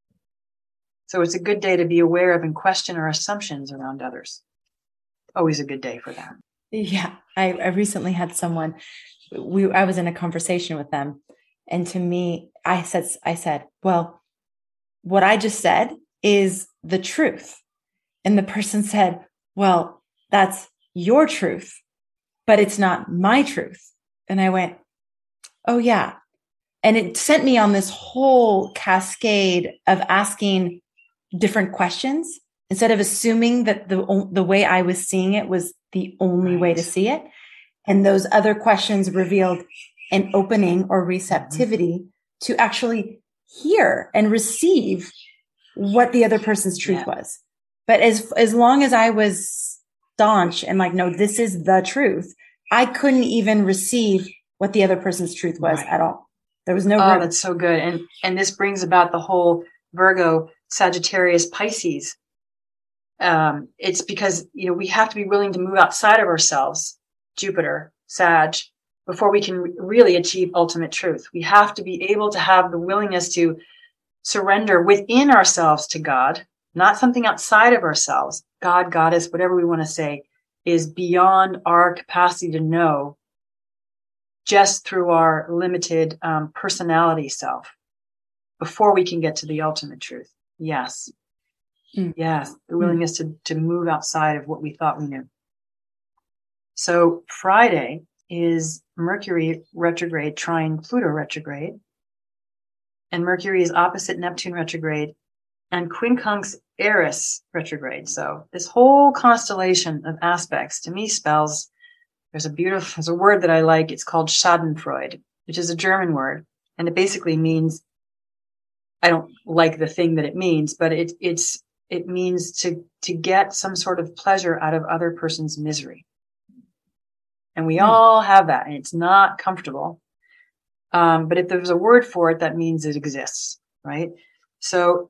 Speaker 2: So it's a good day to be aware of and question our assumptions around others. Always a good day for that.
Speaker 1: Yeah. I, I recently had someone, we, I was in a conversation with them. And to me, I said, I said, well, what I just said is the truth. And the person said, well, that's your truth, but it's not my truth. And I went, oh yeah. And it sent me on this whole cascade of asking different questions instead of assuming that the, the way I was seeing it was the only right. way to see it. And those other questions revealed an opening or receptivity mm-hmm. to actually hear and receive what the other person's truth yeah. was. But as, as long as I was staunch and like, no, this is the truth, I couldn't even receive what the other person's truth was right. at all. There was no
Speaker 2: Oh,
Speaker 1: room.
Speaker 2: That's so good. And, and this brings about the whole Virgo, Sagittarius, Pisces. Um, it's because, you know, we have to be willing to move outside of ourselves, Jupiter, Sag, before we can re- really achieve ultimate truth. We have to be able to have the willingness to surrender within ourselves to God, not something outside of ourselves. God, Goddess, whatever we want to say, is beyond our capacity to know just through our limited um, personality self before we can get to the ultimate truth. Yes. Mm. Yes. The willingness mm. to, to move outside of what we thought we knew. So Friday, is Mercury retrograde trine Pluto retrograde. And Mercury is opposite Neptune retrograde and quincunx Eris retrograde. So this whole constellation of aspects to me spells, there's a beautiful, there's a word that I like. It's called Schadenfreude, which is a German word. And it basically means, I don't like the thing that it means, but it, it's, it means to, to get some sort of pleasure out of other person's misery. And we mm. all have that, and it's not comfortable. Um, but if there's a word for it, that means it exists, right? So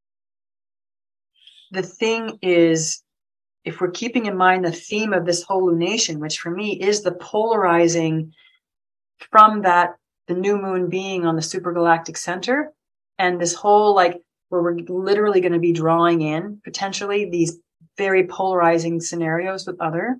Speaker 2: the thing is, if we're keeping in mind the theme of this whole lunation, which for me is the polarizing from that, the new moon being on the supergalactic center, and this whole, like, where we're literally going to be drawing in potentially these very polarizing scenarios with other,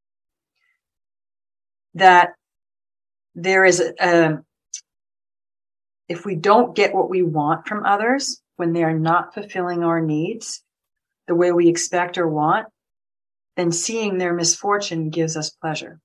Speaker 2: that there is a, a if we don't get what we want from others when they are not fulfilling our needs the way we expect or want, then seeing their misfortune gives us pleasure.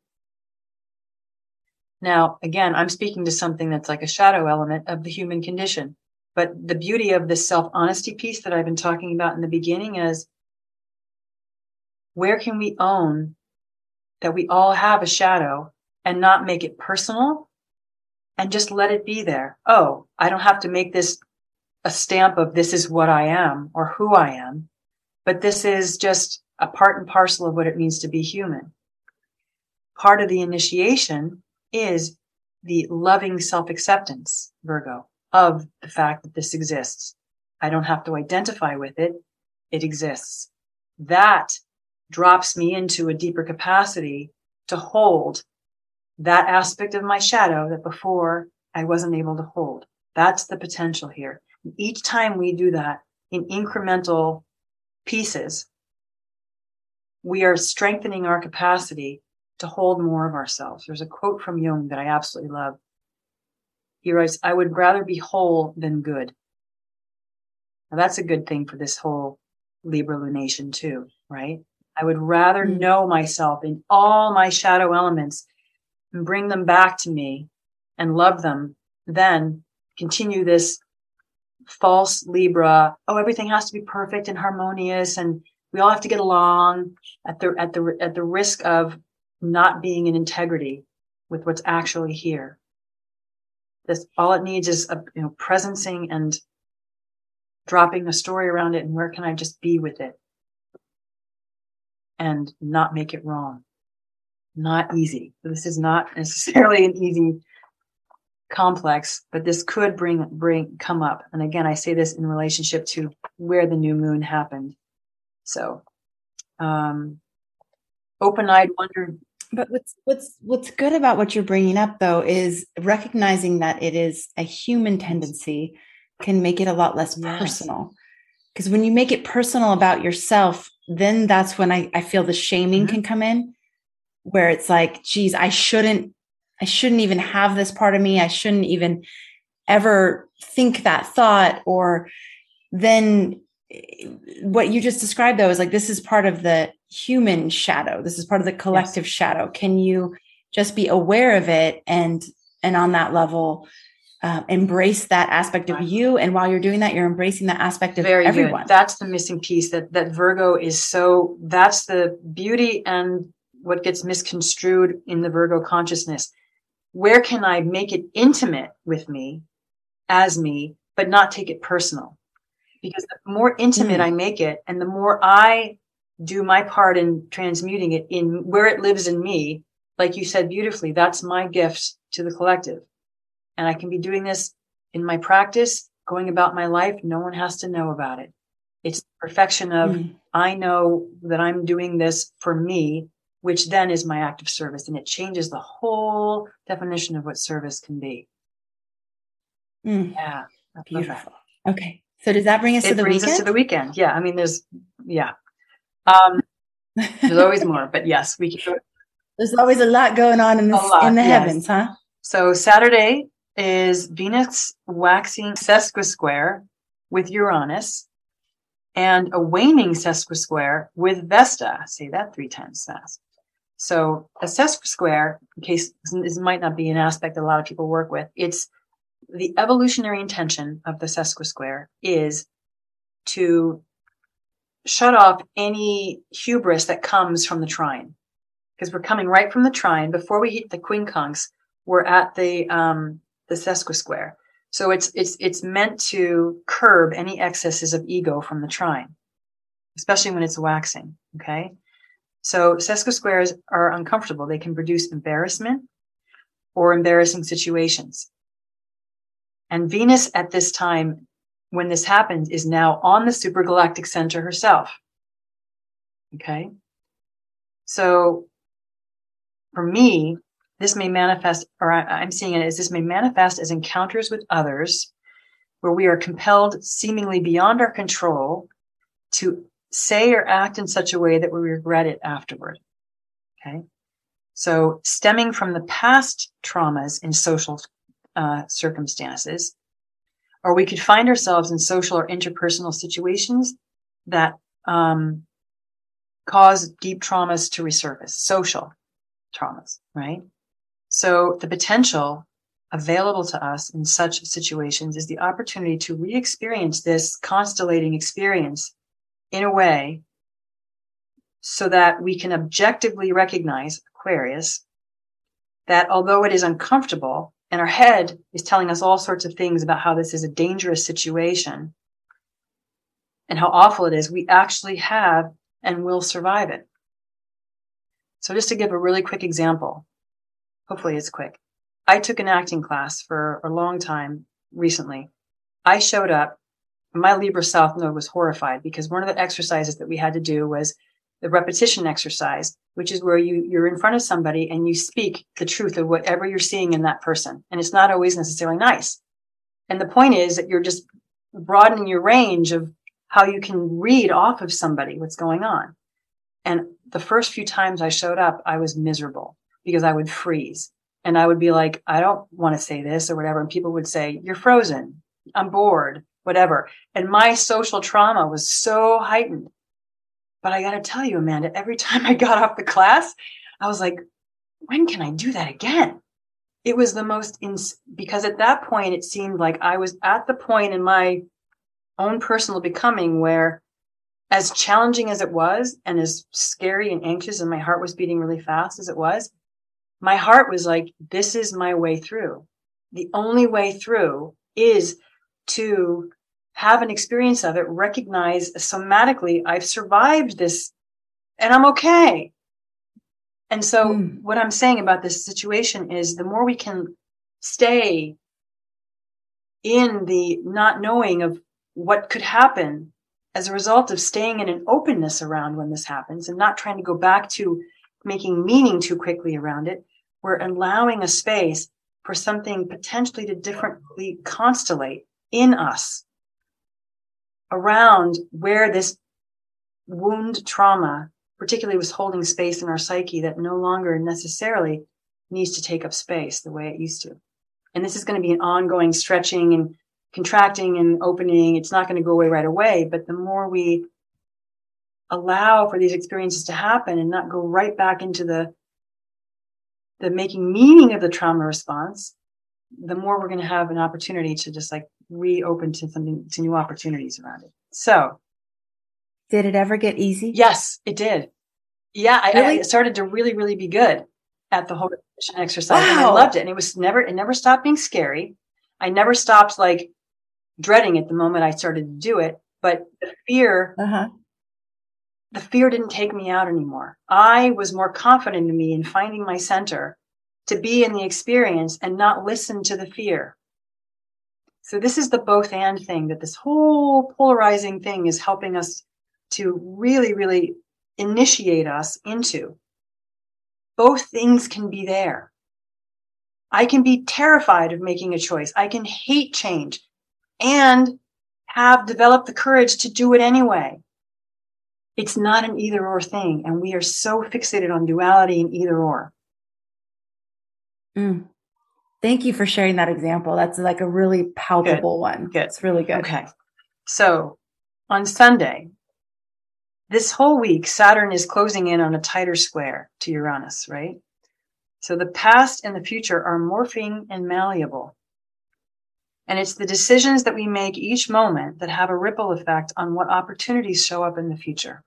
Speaker 2: Now, again, I'm speaking to something that's like a shadow element of the human condition. But the beauty of this self-honesty piece that I've been talking about in the beginning is, where can we own that we all have a shadow and not make it personal and just let it be there? Oh, I don't have to make this a stamp of this is what I am or who I am, but this is just a part and parcel of what it means to be human. Part of the initiation is the loving self-acceptance, Virgo, of the fact that this exists. I don't have to identify with it. It exists. That drops me into a deeper capacity to hold that aspect of my shadow that before I wasn't able to hold. That's the potential here. Each time we do that in incremental pieces, we are strengthening our capacity to hold more of ourselves. There's a quote from Jung that I absolutely love. He writes, I would rather be whole than good. Now that's a good thing for this whole Libra lunation too, right? I would rather mm-hmm. know myself in all my shadow elements and bring them back to me and love them than continue this false Libra. Oh, everything has to be perfect and harmonious and we all have to get along at the, at the, at the risk of not being in integrity with what's actually here. This, all it needs is a, you know, presencing and dropping a story around it. And where can I just be with it and not make it wrong? Not easy. This is not necessarily an easy complex, but this could bring, bring, come up. And again, I say this in relationship to where the new moon happened. So, um, open-eyed wonder.
Speaker 1: But what's what's what's good about what you're bringing up, though, is recognizing that it is a human tendency can make it a lot less yes. personal. Because when you make it personal about yourself, then that's when I, I feel the shaming mm-hmm. can come in, where it's like, geez, I shouldn't, I shouldn't even have this part of me. I shouldn't even ever think that thought. Or then what you just described, though, is like, this is part of the human shadow. This is part of the collective yes. shadow. Can you just be aware of it and, and on that level, uh, embrace that aspect of you? And while you're doing that, you're embracing that aspect of Very everyone.
Speaker 2: Good. That's the missing piece that, that Virgo is so, that's the beauty and what gets misconstrued in the Virgo consciousness. Where can I make it intimate with me as me, but not take it personal? Because the more intimate mm. I make it and the more I do my part in transmuting it in where it lives in me, like you said beautifully, that's my gift to the collective. And I can be doing this in my practice, going about my life. No one has to know about it. It's the perfection of, mm. I know that I'm doing this for me, which then is my act of service. And it changes the whole definition of what service can be.
Speaker 1: Mm.
Speaker 2: Yeah.
Speaker 1: Beautiful. Okay. So does that bring us
Speaker 2: it
Speaker 1: to the
Speaker 2: brings
Speaker 1: weekend?
Speaker 2: us to the weekend. Yeah. I mean, there's, yeah. Um, there's always more, but yes, we can go.
Speaker 1: There's always a lot going on in this, lot, in the yes. heavens, huh?
Speaker 2: So Saturday is Venus waxing sesquisquare with Uranus and a waning sesquisquare with Vesta. Say that three times fast. So a sesquisquare, in case this might not be an aspect that a lot of people work with, it's the evolutionary intention of the sesquisquare is to shut off any hubris that comes from the trine. Because we're coming right from the trine. Before we hit the quincunx, we're at the um, the sesquisquare. So it's it's it's meant to curb any excesses of ego from the trine, especially when it's waxing. Okay, so sesquisquares are uncomfortable. They can produce embarrassment or embarrassing situations. And Venus at this time, when this happens, is now on the supergalactic center herself. Okay, so for me, this may manifest, or I'm seeing it as this may manifest as encounters with others where we are compelled, seemingly beyond our control, to say or act in such a way that we regret it afterward. Okay. So stemming from the past traumas in social uh, circumstances, or we could find ourselves in social or interpersonal situations that um, cause deep traumas to resurface, social traumas, right? So the potential available to us in such situations is the opportunity to re-experience this constellating experience in a way so that we can objectively recognize, Aquarius, that although it is uncomfortable and our head is telling us all sorts of things about how this is a dangerous situation and how awful it is, we actually have and will survive it. So just to give a really quick example, hopefully it's quick. I took an acting class for a long time recently. I showed up, and my Libra South Node was horrified because one of the exercises that we had to do was the repetition exercise, which is where you, you're in front of somebody and you speak the truth of whatever you're seeing in that person. And it's not always necessarily nice. And the point is that you're just broadening your range of how you can read off of somebody what's going on. And the first few times I showed up, I was miserable because I would freeze and I would be like, I don't want to say this or whatever. And people would say, you're frozen. I'm bored, whatever. And my social trauma was so heightened. But I got to tell you, Amanda, every time I got off the class, I was like, when can I do that again? It was the most, ins- because at that point, it seemed like I was at the point in my own personal becoming where, as challenging as it was and as scary and anxious and my heart was beating really fast as it was, my heart was like, this is my way through. The only way through is to have an experience of it, recognize somatically, I've survived this and I'm okay. And so mm. what I'm saying about this situation is the more we can stay in the not knowing of what could happen as a result of staying in an openness around when this happens and not trying to go back to making meaning too quickly around it, we're allowing a space for something potentially to differently constellate in us around where this wound trauma particularly was holding space in our psyche that no longer necessarily needs to take up space the way it used to. And this is going to be an ongoing stretching and contracting and opening. It's not going to go away right away, but the more we allow for these experiences to happen and not go right back into the the making meaning of the trauma response, the more we're going to have an opportunity to just like reopen to something, to new opportunities around it. So.
Speaker 1: Did it ever get easy?
Speaker 2: Yes, it did. Yeah. I,
Speaker 1: really?
Speaker 2: I started to really, really be good at the whole repetition exercise.
Speaker 1: Wow.
Speaker 2: And I loved it. And it was never, it never stopped being scary. I never stopped like dreading it the moment I started to do it, but the fear,
Speaker 1: uh-huh.
Speaker 2: the fear didn't take me out anymore. I was more confident in me in finding my center to be in the experience and not listen to the fear. So this is the both and thing, that this whole polarizing thing is helping us to really, really initiate us into. Both things can be there. I can be terrified of making a choice. I can hate change and have developed the courage to do it anyway. It's not an either or thing. And we are so fixated on duality and either or.
Speaker 1: Mm. Thank you for sharing that example. That's like a really palpable
Speaker 2: good.
Speaker 1: one.
Speaker 2: Good.
Speaker 1: It's really good.
Speaker 2: Okay. So on Sunday, this whole week, Saturn is closing in on a tighter square to Uranus, right? So the past and the future are morphing and malleable. And it's the decisions that we make each moment that have a ripple effect on what opportunities show up in the future.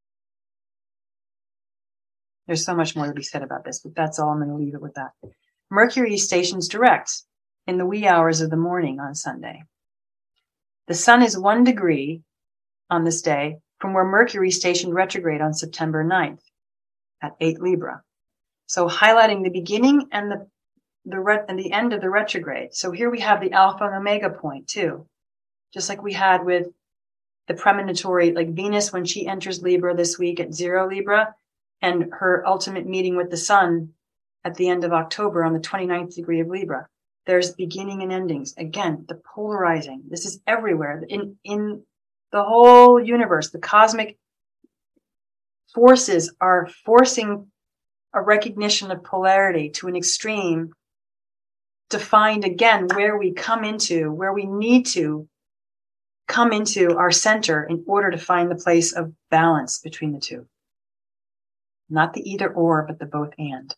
Speaker 2: There's so much more to be said about this, but that's all. I'm going to leave it with that. Mercury stations direct in the wee hours of the morning on Sunday. The sun is one degree on this day from where Mercury stationed retrograde on September ninth at eight Libra. So highlighting the beginning and the the ret- and the end of the retrograde. So here we have the alpha and omega point too, just like we had with the premonitory, like Venus when she enters Libra this week at zero Libra, and her ultimate meeting with the sun at the end of October on the twenty-ninth degree of Libra. There's beginning and endings. Again, the polarizing. This is everywhere in in the whole universe. The cosmic forces are forcing a recognition of polarity to an extreme to find again where we come into, where we need to come into our center in order to find the place of balance between the two. Not the either or, but the both and.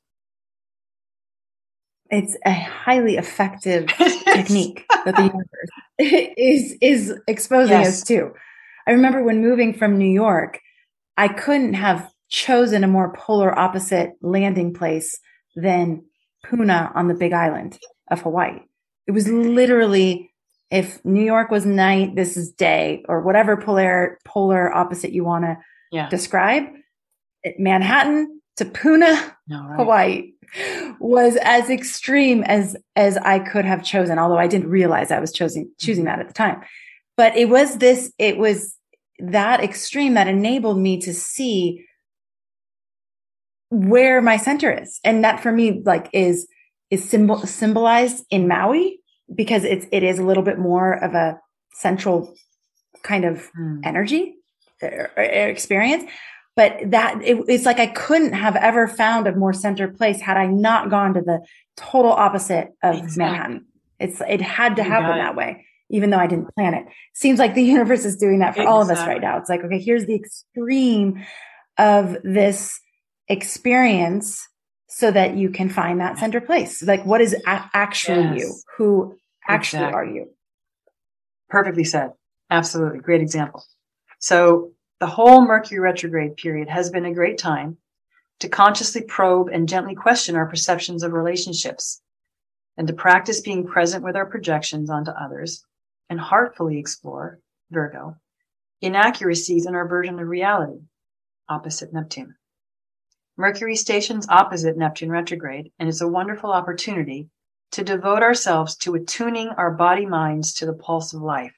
Speaker 1: It's a highly effective technique that the universe is, is exposing
Speaker 2: Yes.
Speaker 1: us to. I remember when moving from New York, I couldn't have chosen a more polar opposite landing place than Puna on the Big Island of Hawaii. It was literally, if New York was night, this is day, or whatever polar polar opposite you want to
Speaker 2: Yeah.
Speaker 1: describe. Manhattan to Puna,
Speaker 2: No, right.
Speaker 1: Hawaii was as extreme as as I could have chosen, although I didn't realize I was choosing choosing that at the time. But it was this, it was that extreme that enabled me to see where my center is. And that for me, like, is is symbol symbolized in Maui, because it's it is a little bit more of a central kind of
Speaker 2: Hmm.
Speaker 1: energy or, or experience. But that it, it's like I couldn't have ever found a more center place had I not gone to the total opposite of
Speaker 2: Exactly.
Speaker 1: Manhattan. It's it had to
Speaker 2: You
Speaker 1: happen
Speaker 2: got it.
Speaker 1: that way, even though I didn't plan it. Seems like the universe is doing that for all of us right
Speaker 2: Exactly.
Speaker 1: now. It's like, okay, here's the extreme of this experience so that you can find that center place. Like, what is a- actually
Speaker 2: Yes.
Speaker 1: you? Who actually
Speaker 2: Exactly.
Speaker 1: are you?
Speaker 2: Perfectly said. Absolutely. Great example. So the whole Mercury retrograde period has been a great time to consciously probe and gently question our perceptions of relationships, and to practice being present with our projections onto others, and heartfully explore, Virgo, inaccuracies in our version of reality, opposite Neptune. Mercury stations opposite Neptune retrograde, and it's a wonderful opportunity to devote ourselves to attuning our body minds to the pulse of life.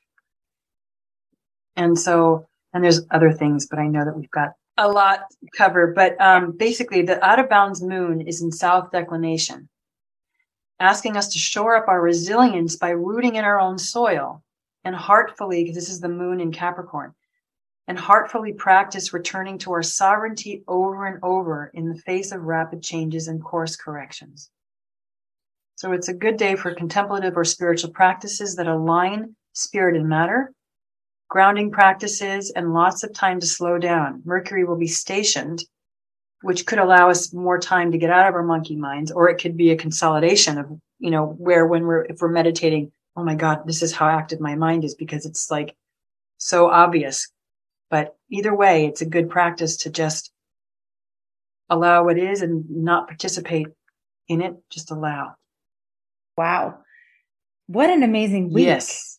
Speaker 2: And so, and there's other things, but I know that we've got a lot to cover. But um, basically, the out of bounds moon is in south declination, asking us to shore up our resilience by rooting in our own soil and heartfully, because this is the moon in Capricorn, and heartfully practice returning to our sovereignty over and over in the face of rapid changes and course corrections. So it's a good day for contemplative or spiritual practices that align spirit and matter, grounding practices, and lots of time to slow down. Mercury will be stationed, which could allow us more time to get out of our monkey minds, or it could be a consolidation of, you know, where when we're, if we're meditating, oh my God, this is how active my mind is, because it's like so obvious. But either way, it's a good practice to just allow what is and not participate in it, just allow.
Speaker 1: Wow. What an amazing week.
Speaker 2: Yes.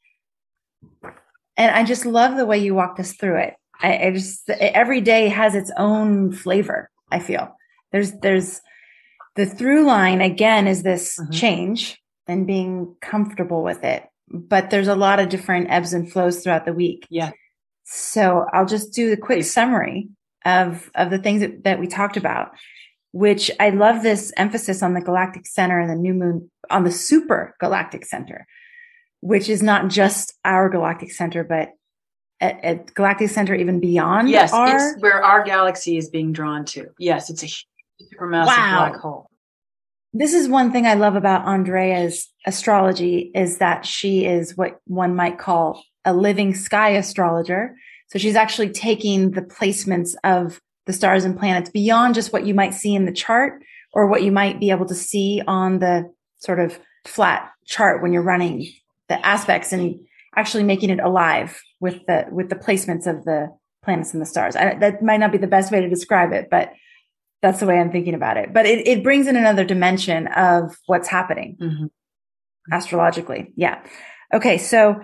Speaker 1: And I just love the way you walked us through it. I, I just, every day has its own flavor. I feel there's, there's the through line again is this
Speaker 2: Mhm.
Speaker 1: change and being comfortable with it, but there's a lot of different ebbs and flows throughout the week.
Speaker 2: Yeah.
Speaker 1: So I'll just do the quick
Speaker 2: Please.
Speaker 1: summary of, of the things that, that we talked about, which I love this emphasis on the galactic center and the new moon on the super galactic center, which is not just our galactic center, but a, a galactic center even beyond
Speaker 2: Yes,
Speaker 1: our.
Speaker 2: it's where our galaxy is being drawn to. Yes, it's a huge, supermassive
Speaker 1: Wow.
Speaker 2: black hole.
Speaker 1: This is one thing I love about Andrea's astrology is that she is what one might call a living sky astrologer. So she's actually taking the placements of the stars and planets beyond just what you might see in the chart or what you might be able to see on the sort of flat chart when you're running the aspects, and actually making it alive with the with the placements of the planets and the stars. I, that might not be the best way to describe it, but that's the way I'm thinking about it. But it, it brings in another dimension of what's happening mm-hmm. astrologically. Yeah. Okay. So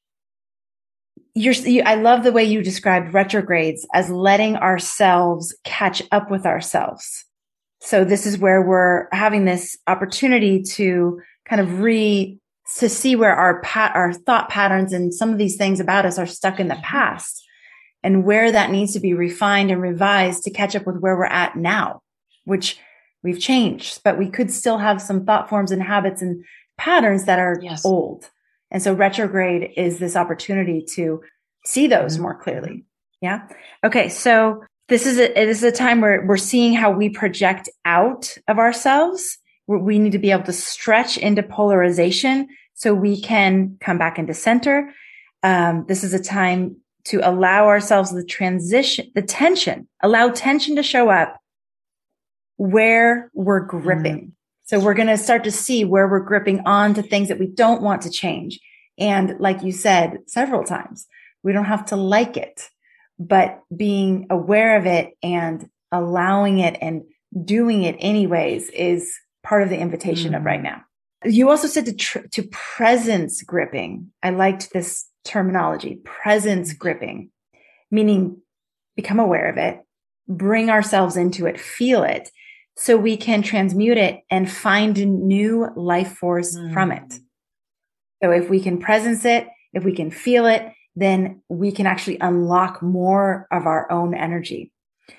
Speaker 1: you're, you, I love the way you described retrogrades as letting ourselves catch up with ourselves. So this is where we're having this opportunity to kind of re, to see where our pat, our thought patterns and some of these things about us are stuck in the past, and where that needs to be refined and revised to catch up with where we're at now, which we've changed, but we could still have some thought forms and habits and patterns that are yes. old. And so retrograde is this opportunity to see those mm-hmm. more clearly. Yeah. Okay. So this is a, this is a time where we're seeing how we project out of ourselves. We need to be able to stretch into polarization so we can come back into center. Um, this is a time to allow ourselves the transition, the tension, allow tension to show up where we're gripping. Mm-hmm. So we're going to start to see where we're gripping on to things that we don't want to change. And like you said several times, we don't have to like it, but being aware of it and allowing it and doing it anyways is part of the invitation mm-hmm. of right now. You also said to, tr- to presence gripping. I liked this terminology, presence gripping, meaning become aware of it, bring ourselves into it, feel it, so we can transmute it and find a new life force mm. from it. So if we can presence it, if we can feel it, then we can actually unlock more of our own energy.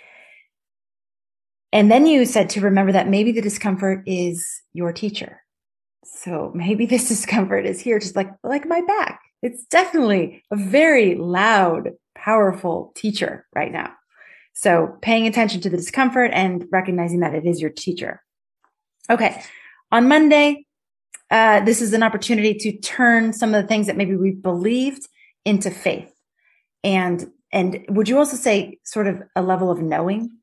Speaker 1: And then you said to remember that maybe the discomfort is your teacher. So maybe this discomfort is here, just like, like my back. It's definitely a very loud, powerful teacher right now. So paying attention to the discomfort and recognizing that it is your teacher. Okay. On Monday, uh, this is an opportunity to turn some of the things that maybe we believed into faith. And, and would you also say sort of a level of knowing?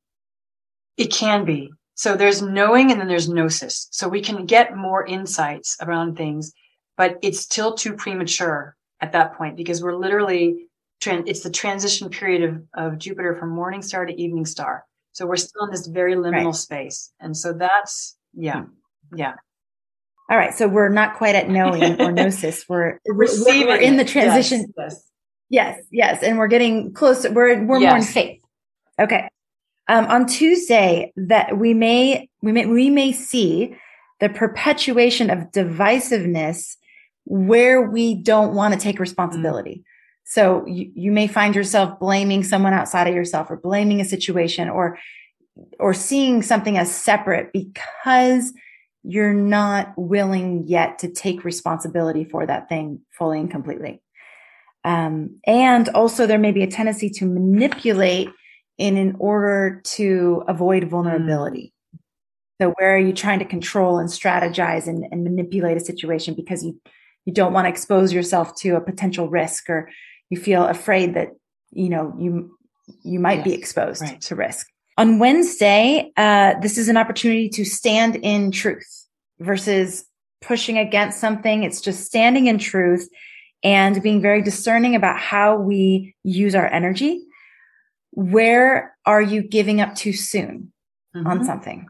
Speaker 2: It can be. So there's knowing and then there's gnosis. So we can get more insights around things, but it's still too premature at that point because we're literally it's the transition period of, of Jupiter from morning star to evening star. So we're still in this very liminal right. space. And so that's, yeah, yeah.
Speaker 1: All right. So we're not quite at knowing or gnosis. We're,
Speaker 2: Receiving
Speaker 1: we're in the transition.
Speaker 2: Yes,
Speaker 1: yes. Yes. Yes. And we're getting closer. We're, we're yes. more in faith. Okay. Um, on Tuesday that we may, we may, we may see the perpetuation of divisiveness where we don't want to take responsibility. Mm. So you, you may find yourself blaming someone outside of yourself or blaming a situation or, or seeing something as separate because you're not willing yet to take responsibility for that thing fully and completely. Um, and also there may be a tendency to manipulate in, in order to avoid vulnerability. Mm. So where are you trying to control and strategize and, and manipulate a situation because you, you don't want to expose yourself to a potential risk, or you feel afraid that, you know, you, you might yes, be exposed right. to risk. On Wednesday, uh, this is an opportunity to stand in truth versus pushing against something. It's just standing in truth and being very discerning about how we use our energy. Where are you giving up too soon mm-hmm. on something?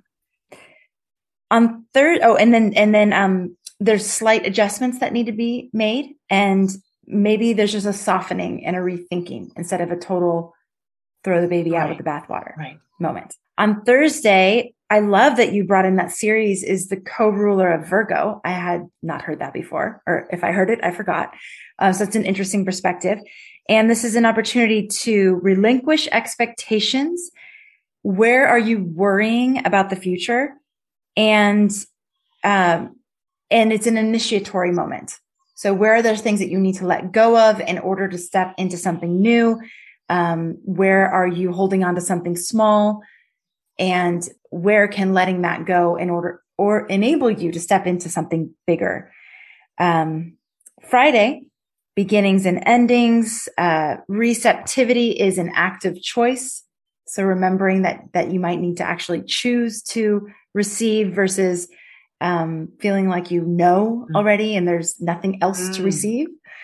Speaker 1: On third, oh, and then, and then, um, there's slight adjustments that need to be made, and maybe there's just a softening and a rethinking instead of a total throw the baby right. out with the bathwater
Speaker 2: right.
Speaker 1: moment. On Thursday, I love that you brought in that Ceres is the co-ruler of Virgo. I had not heard that before, or if I heard it, I forgot. Uh, so it's an interesting perspective. And this is an opportunity to relinquish expectations. Where are you worrying about the future? And, um, and it's an initiatory moment. So where are those things that you need to let go of in order to step into something new? Um, where are you holding on to something small? And where can letting that go in order or enable you to step into something bigger? Um, Friday, beginnings and endings. Uh, receptivity is an active choice. So remembering that, that you might need to actually choose to receive versus um, feeling like you know already and there's nothing else mm. to receive.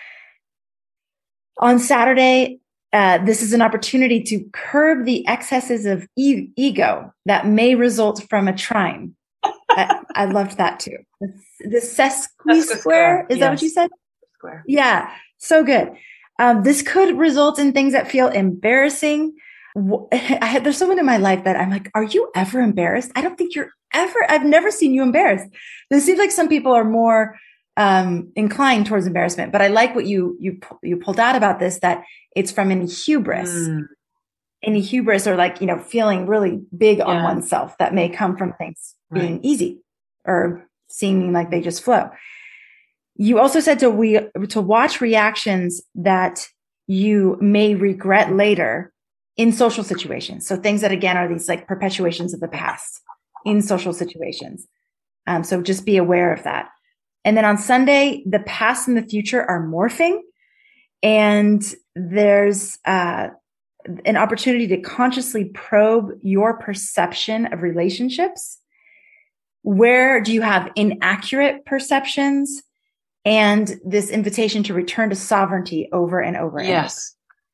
Speaker 1: On Saturday, uh, this is an opportunity to curb the excesses of e- ego that may result from a trine. I, I loved that too. The, the sesqui square, is yes. that what you said? Square. Yeah, so good. Um, this could result in things that feel embarrassing. I had, there's someone in my life that I'm like, are you ever embarrassed? I don't think you're ever, I've never seen you embarrassed. It seems like some people are more um, inclined towards embarrassment, but I like what you, you, you pulled out about this, that it's from any hubris, mm. any hubris or like, you know, feeling really big yeah. on oneself that may come from things being right. easy or seeming like they just flow. You also said to we, to watch reactions that you may regret later in social situations. So things that again are these like perpetuations of the past in social situations. Um, so just be aware of that. And then on Sunday, the past and the future are morphing, and there's uh, an opportunity to consciously probe your perception of relationships. Where do you have inaccurate perceptions? And this invitation to return to sovereignty over and over.
Speaker 2: Yes.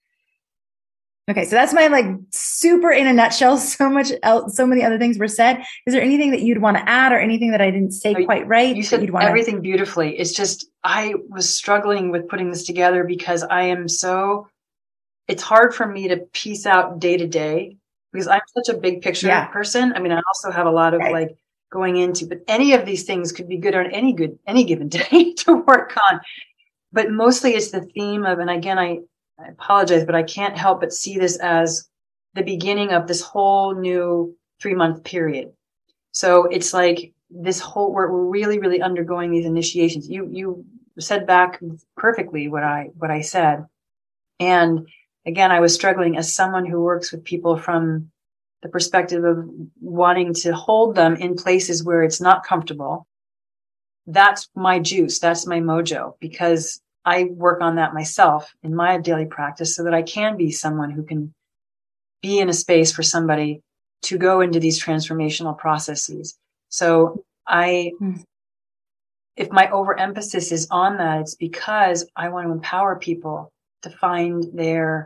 Speaker 1: And okay. So that's my like super in a nutshell. So much else, so many other things were said. Is there anything that you'd want to add or anything that I didn't say
Speaker 2: you,
Speaker 1: quite right?
Speaker 2: You said
Speaker 1: you'd want
Speaker 2: everything
Speaker 1: to-
Speaker 2: beautifully. It's just, I was struggling with putting this together because I am so, it's hard for me to piece out day to day because I'm such a big picture yeah. person. I mean, I also have a lot of right. like, going into, but any of these things could be good on any good, any given day to work on. But mostly it's the theme of, and again, I, I apologize, but I can't help but see this as the beginning of this whole new three month period. So it's like this whole, we're, we're really, really undergoing these initiations. You, you said back perfectly what I, what I said. And again, I was struggling as someone who works with people from the perspective of wanting to hold them in places where it's not comfortable. That's my juice. That's my mojo, because I work on that myself in my daily practice so that I can be someone who can be in a space for somebody to go into these transformational processes. So I, mm. if my overemphasis is on that, it's because I want to empower people to find their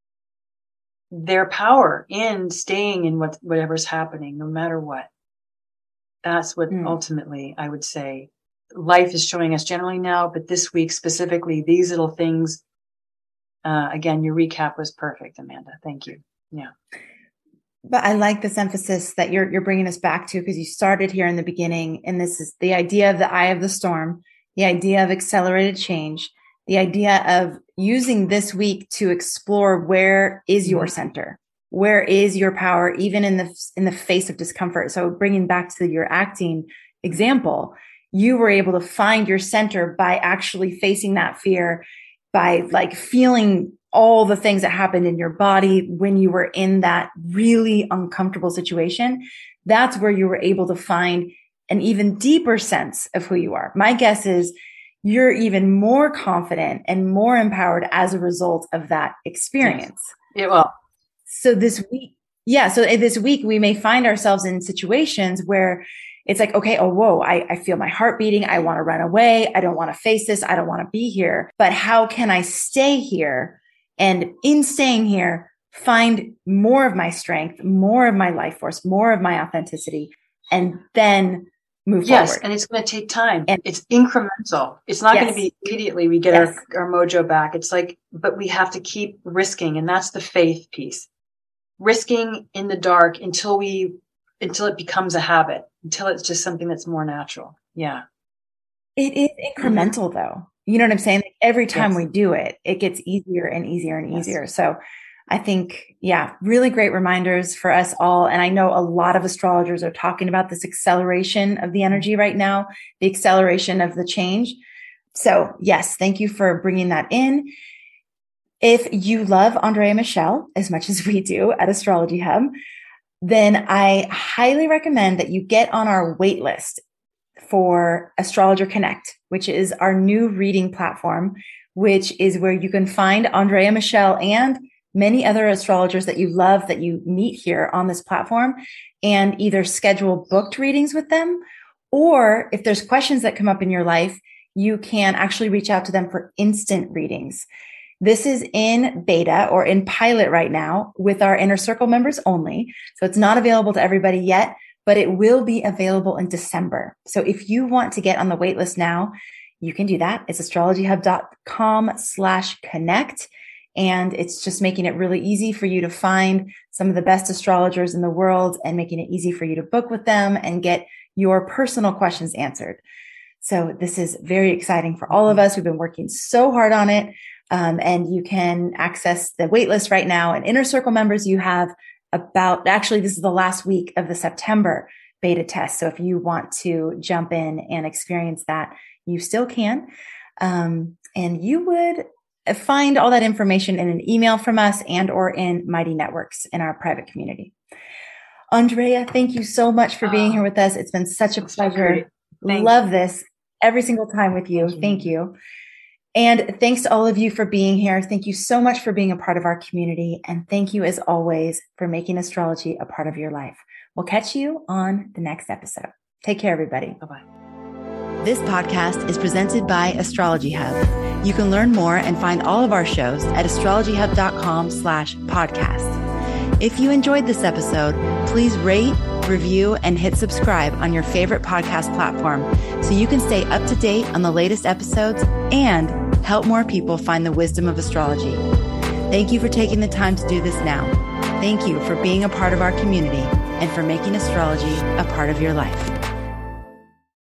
Speaker 2: their power in staying in what, whatever's happening, no matter what. That's what mm. ultimately I would say life is showing us generally now, but this week specifically, these little things, uh, again, your recap was perfect, Amanda. Thank you. Yeah.
Speaker 1: But I like this emphasis that you're, you're bringing us back to, because you started here in the beginning, and this is the idea of the eye of the storm, the idea of accelerated change, the idea of using this week to explore where is your center, where is your power, even in the in the face of discomfort. So bringing back to your acting example, you were able to find your center by actually facing that fear, by like feeling all the things that happened in your body when you were in that really uncomfortable situation. That's where you were able to find an even deeper sense of who you are. My guess is you're even more confident and more empowered as a result of that experience.
Speaker 2: Yeah, well.
Speaker 1: So this week, yeah. So this week we may find ourselves in situations where it's like, okay, oh, whoa, I, I feel my heart beating. I want to run away. I don't want to face this. I don't want to be here. But how can I stay here? And in staying here, find more of my strength, more of my life force, more of my authenticity, and then move
Speaker 2: yes,
Speaker 1: forward.
Speaker 2: And it's going to take time. And it's incremental. It's not yes. going to be immediately we get yes. our, our mojo back. It's like, but we have to keep risking. And that's the faith piece. Risking in the dark until we, until it becomes a habit, until it's just something that's more natural. Yeah.
Speaker 1: It is incremental mm-hmm. though. You know what I'm saying? Like every time yes. we do it, it gets easier and easier and yes. easier. So I think, yeah, really great reminders for us all. And I know a lot of astrologers are talking about this acceleration of the energy right now, the acceleration of the change. So yes, thank you for bringing that in. If you love Andrea Michelle as much as we do at Astrology Hub, then I highly recommend that you get on our wait list for Astrologer Connect, which is our new reading platform which is where you can find Andrea Michelle and many other astrologers that you love that you meet here on this platform, and either schedule booked readings with them, or if there's questions that come up in your life, you can actually reach out to them for instant readings. This is in beta or in pilot right now with our Inner Circle members only. So it's not available to everybody yet, but it will be available in December. So if you want to get on the wait list now, you can do that. It's astrologyhub.com slash connect. And it's just making it really easy for you to find some of the best astrologers in the world and making it easy for you to book with them and get your personal questions answered. So this is very exciting for all of us. We've been working so hard on it. Um, and you can access the waitlist right now. And Inner Circle members, you have about, actually, this is the last week of the September beta test. So if you want to jump in and experience that, you still can. Um, and you would find all that information in an email from us and or in Mighty Networks in our private community. Andrea, thank you so much for being here with us. It's been such a pleasure. Love you. This every single time with you. Thank you. Thank you. And thanks to all of you for being here. Thank you so much for being a part of our community. And thank you, as always, for making astrology a part of your life. We'll catch you on the next episode. Take care, everybody.
Speaker 2: Bye-bye.
Speaker 1: This podcast is presented by Astrology Hub. You can learn more and find all of our shows at astrologyhub.com slash podcast. If you enjoyed this episode, please rate, review, and hit subscribe on your favorite podcast platform so you can stay up to date on the latest episodes and help more people find the wisdom of astrology. Thank you for taking the time to do this now. Thank you for being a part of our community and for making astrology a part of your life.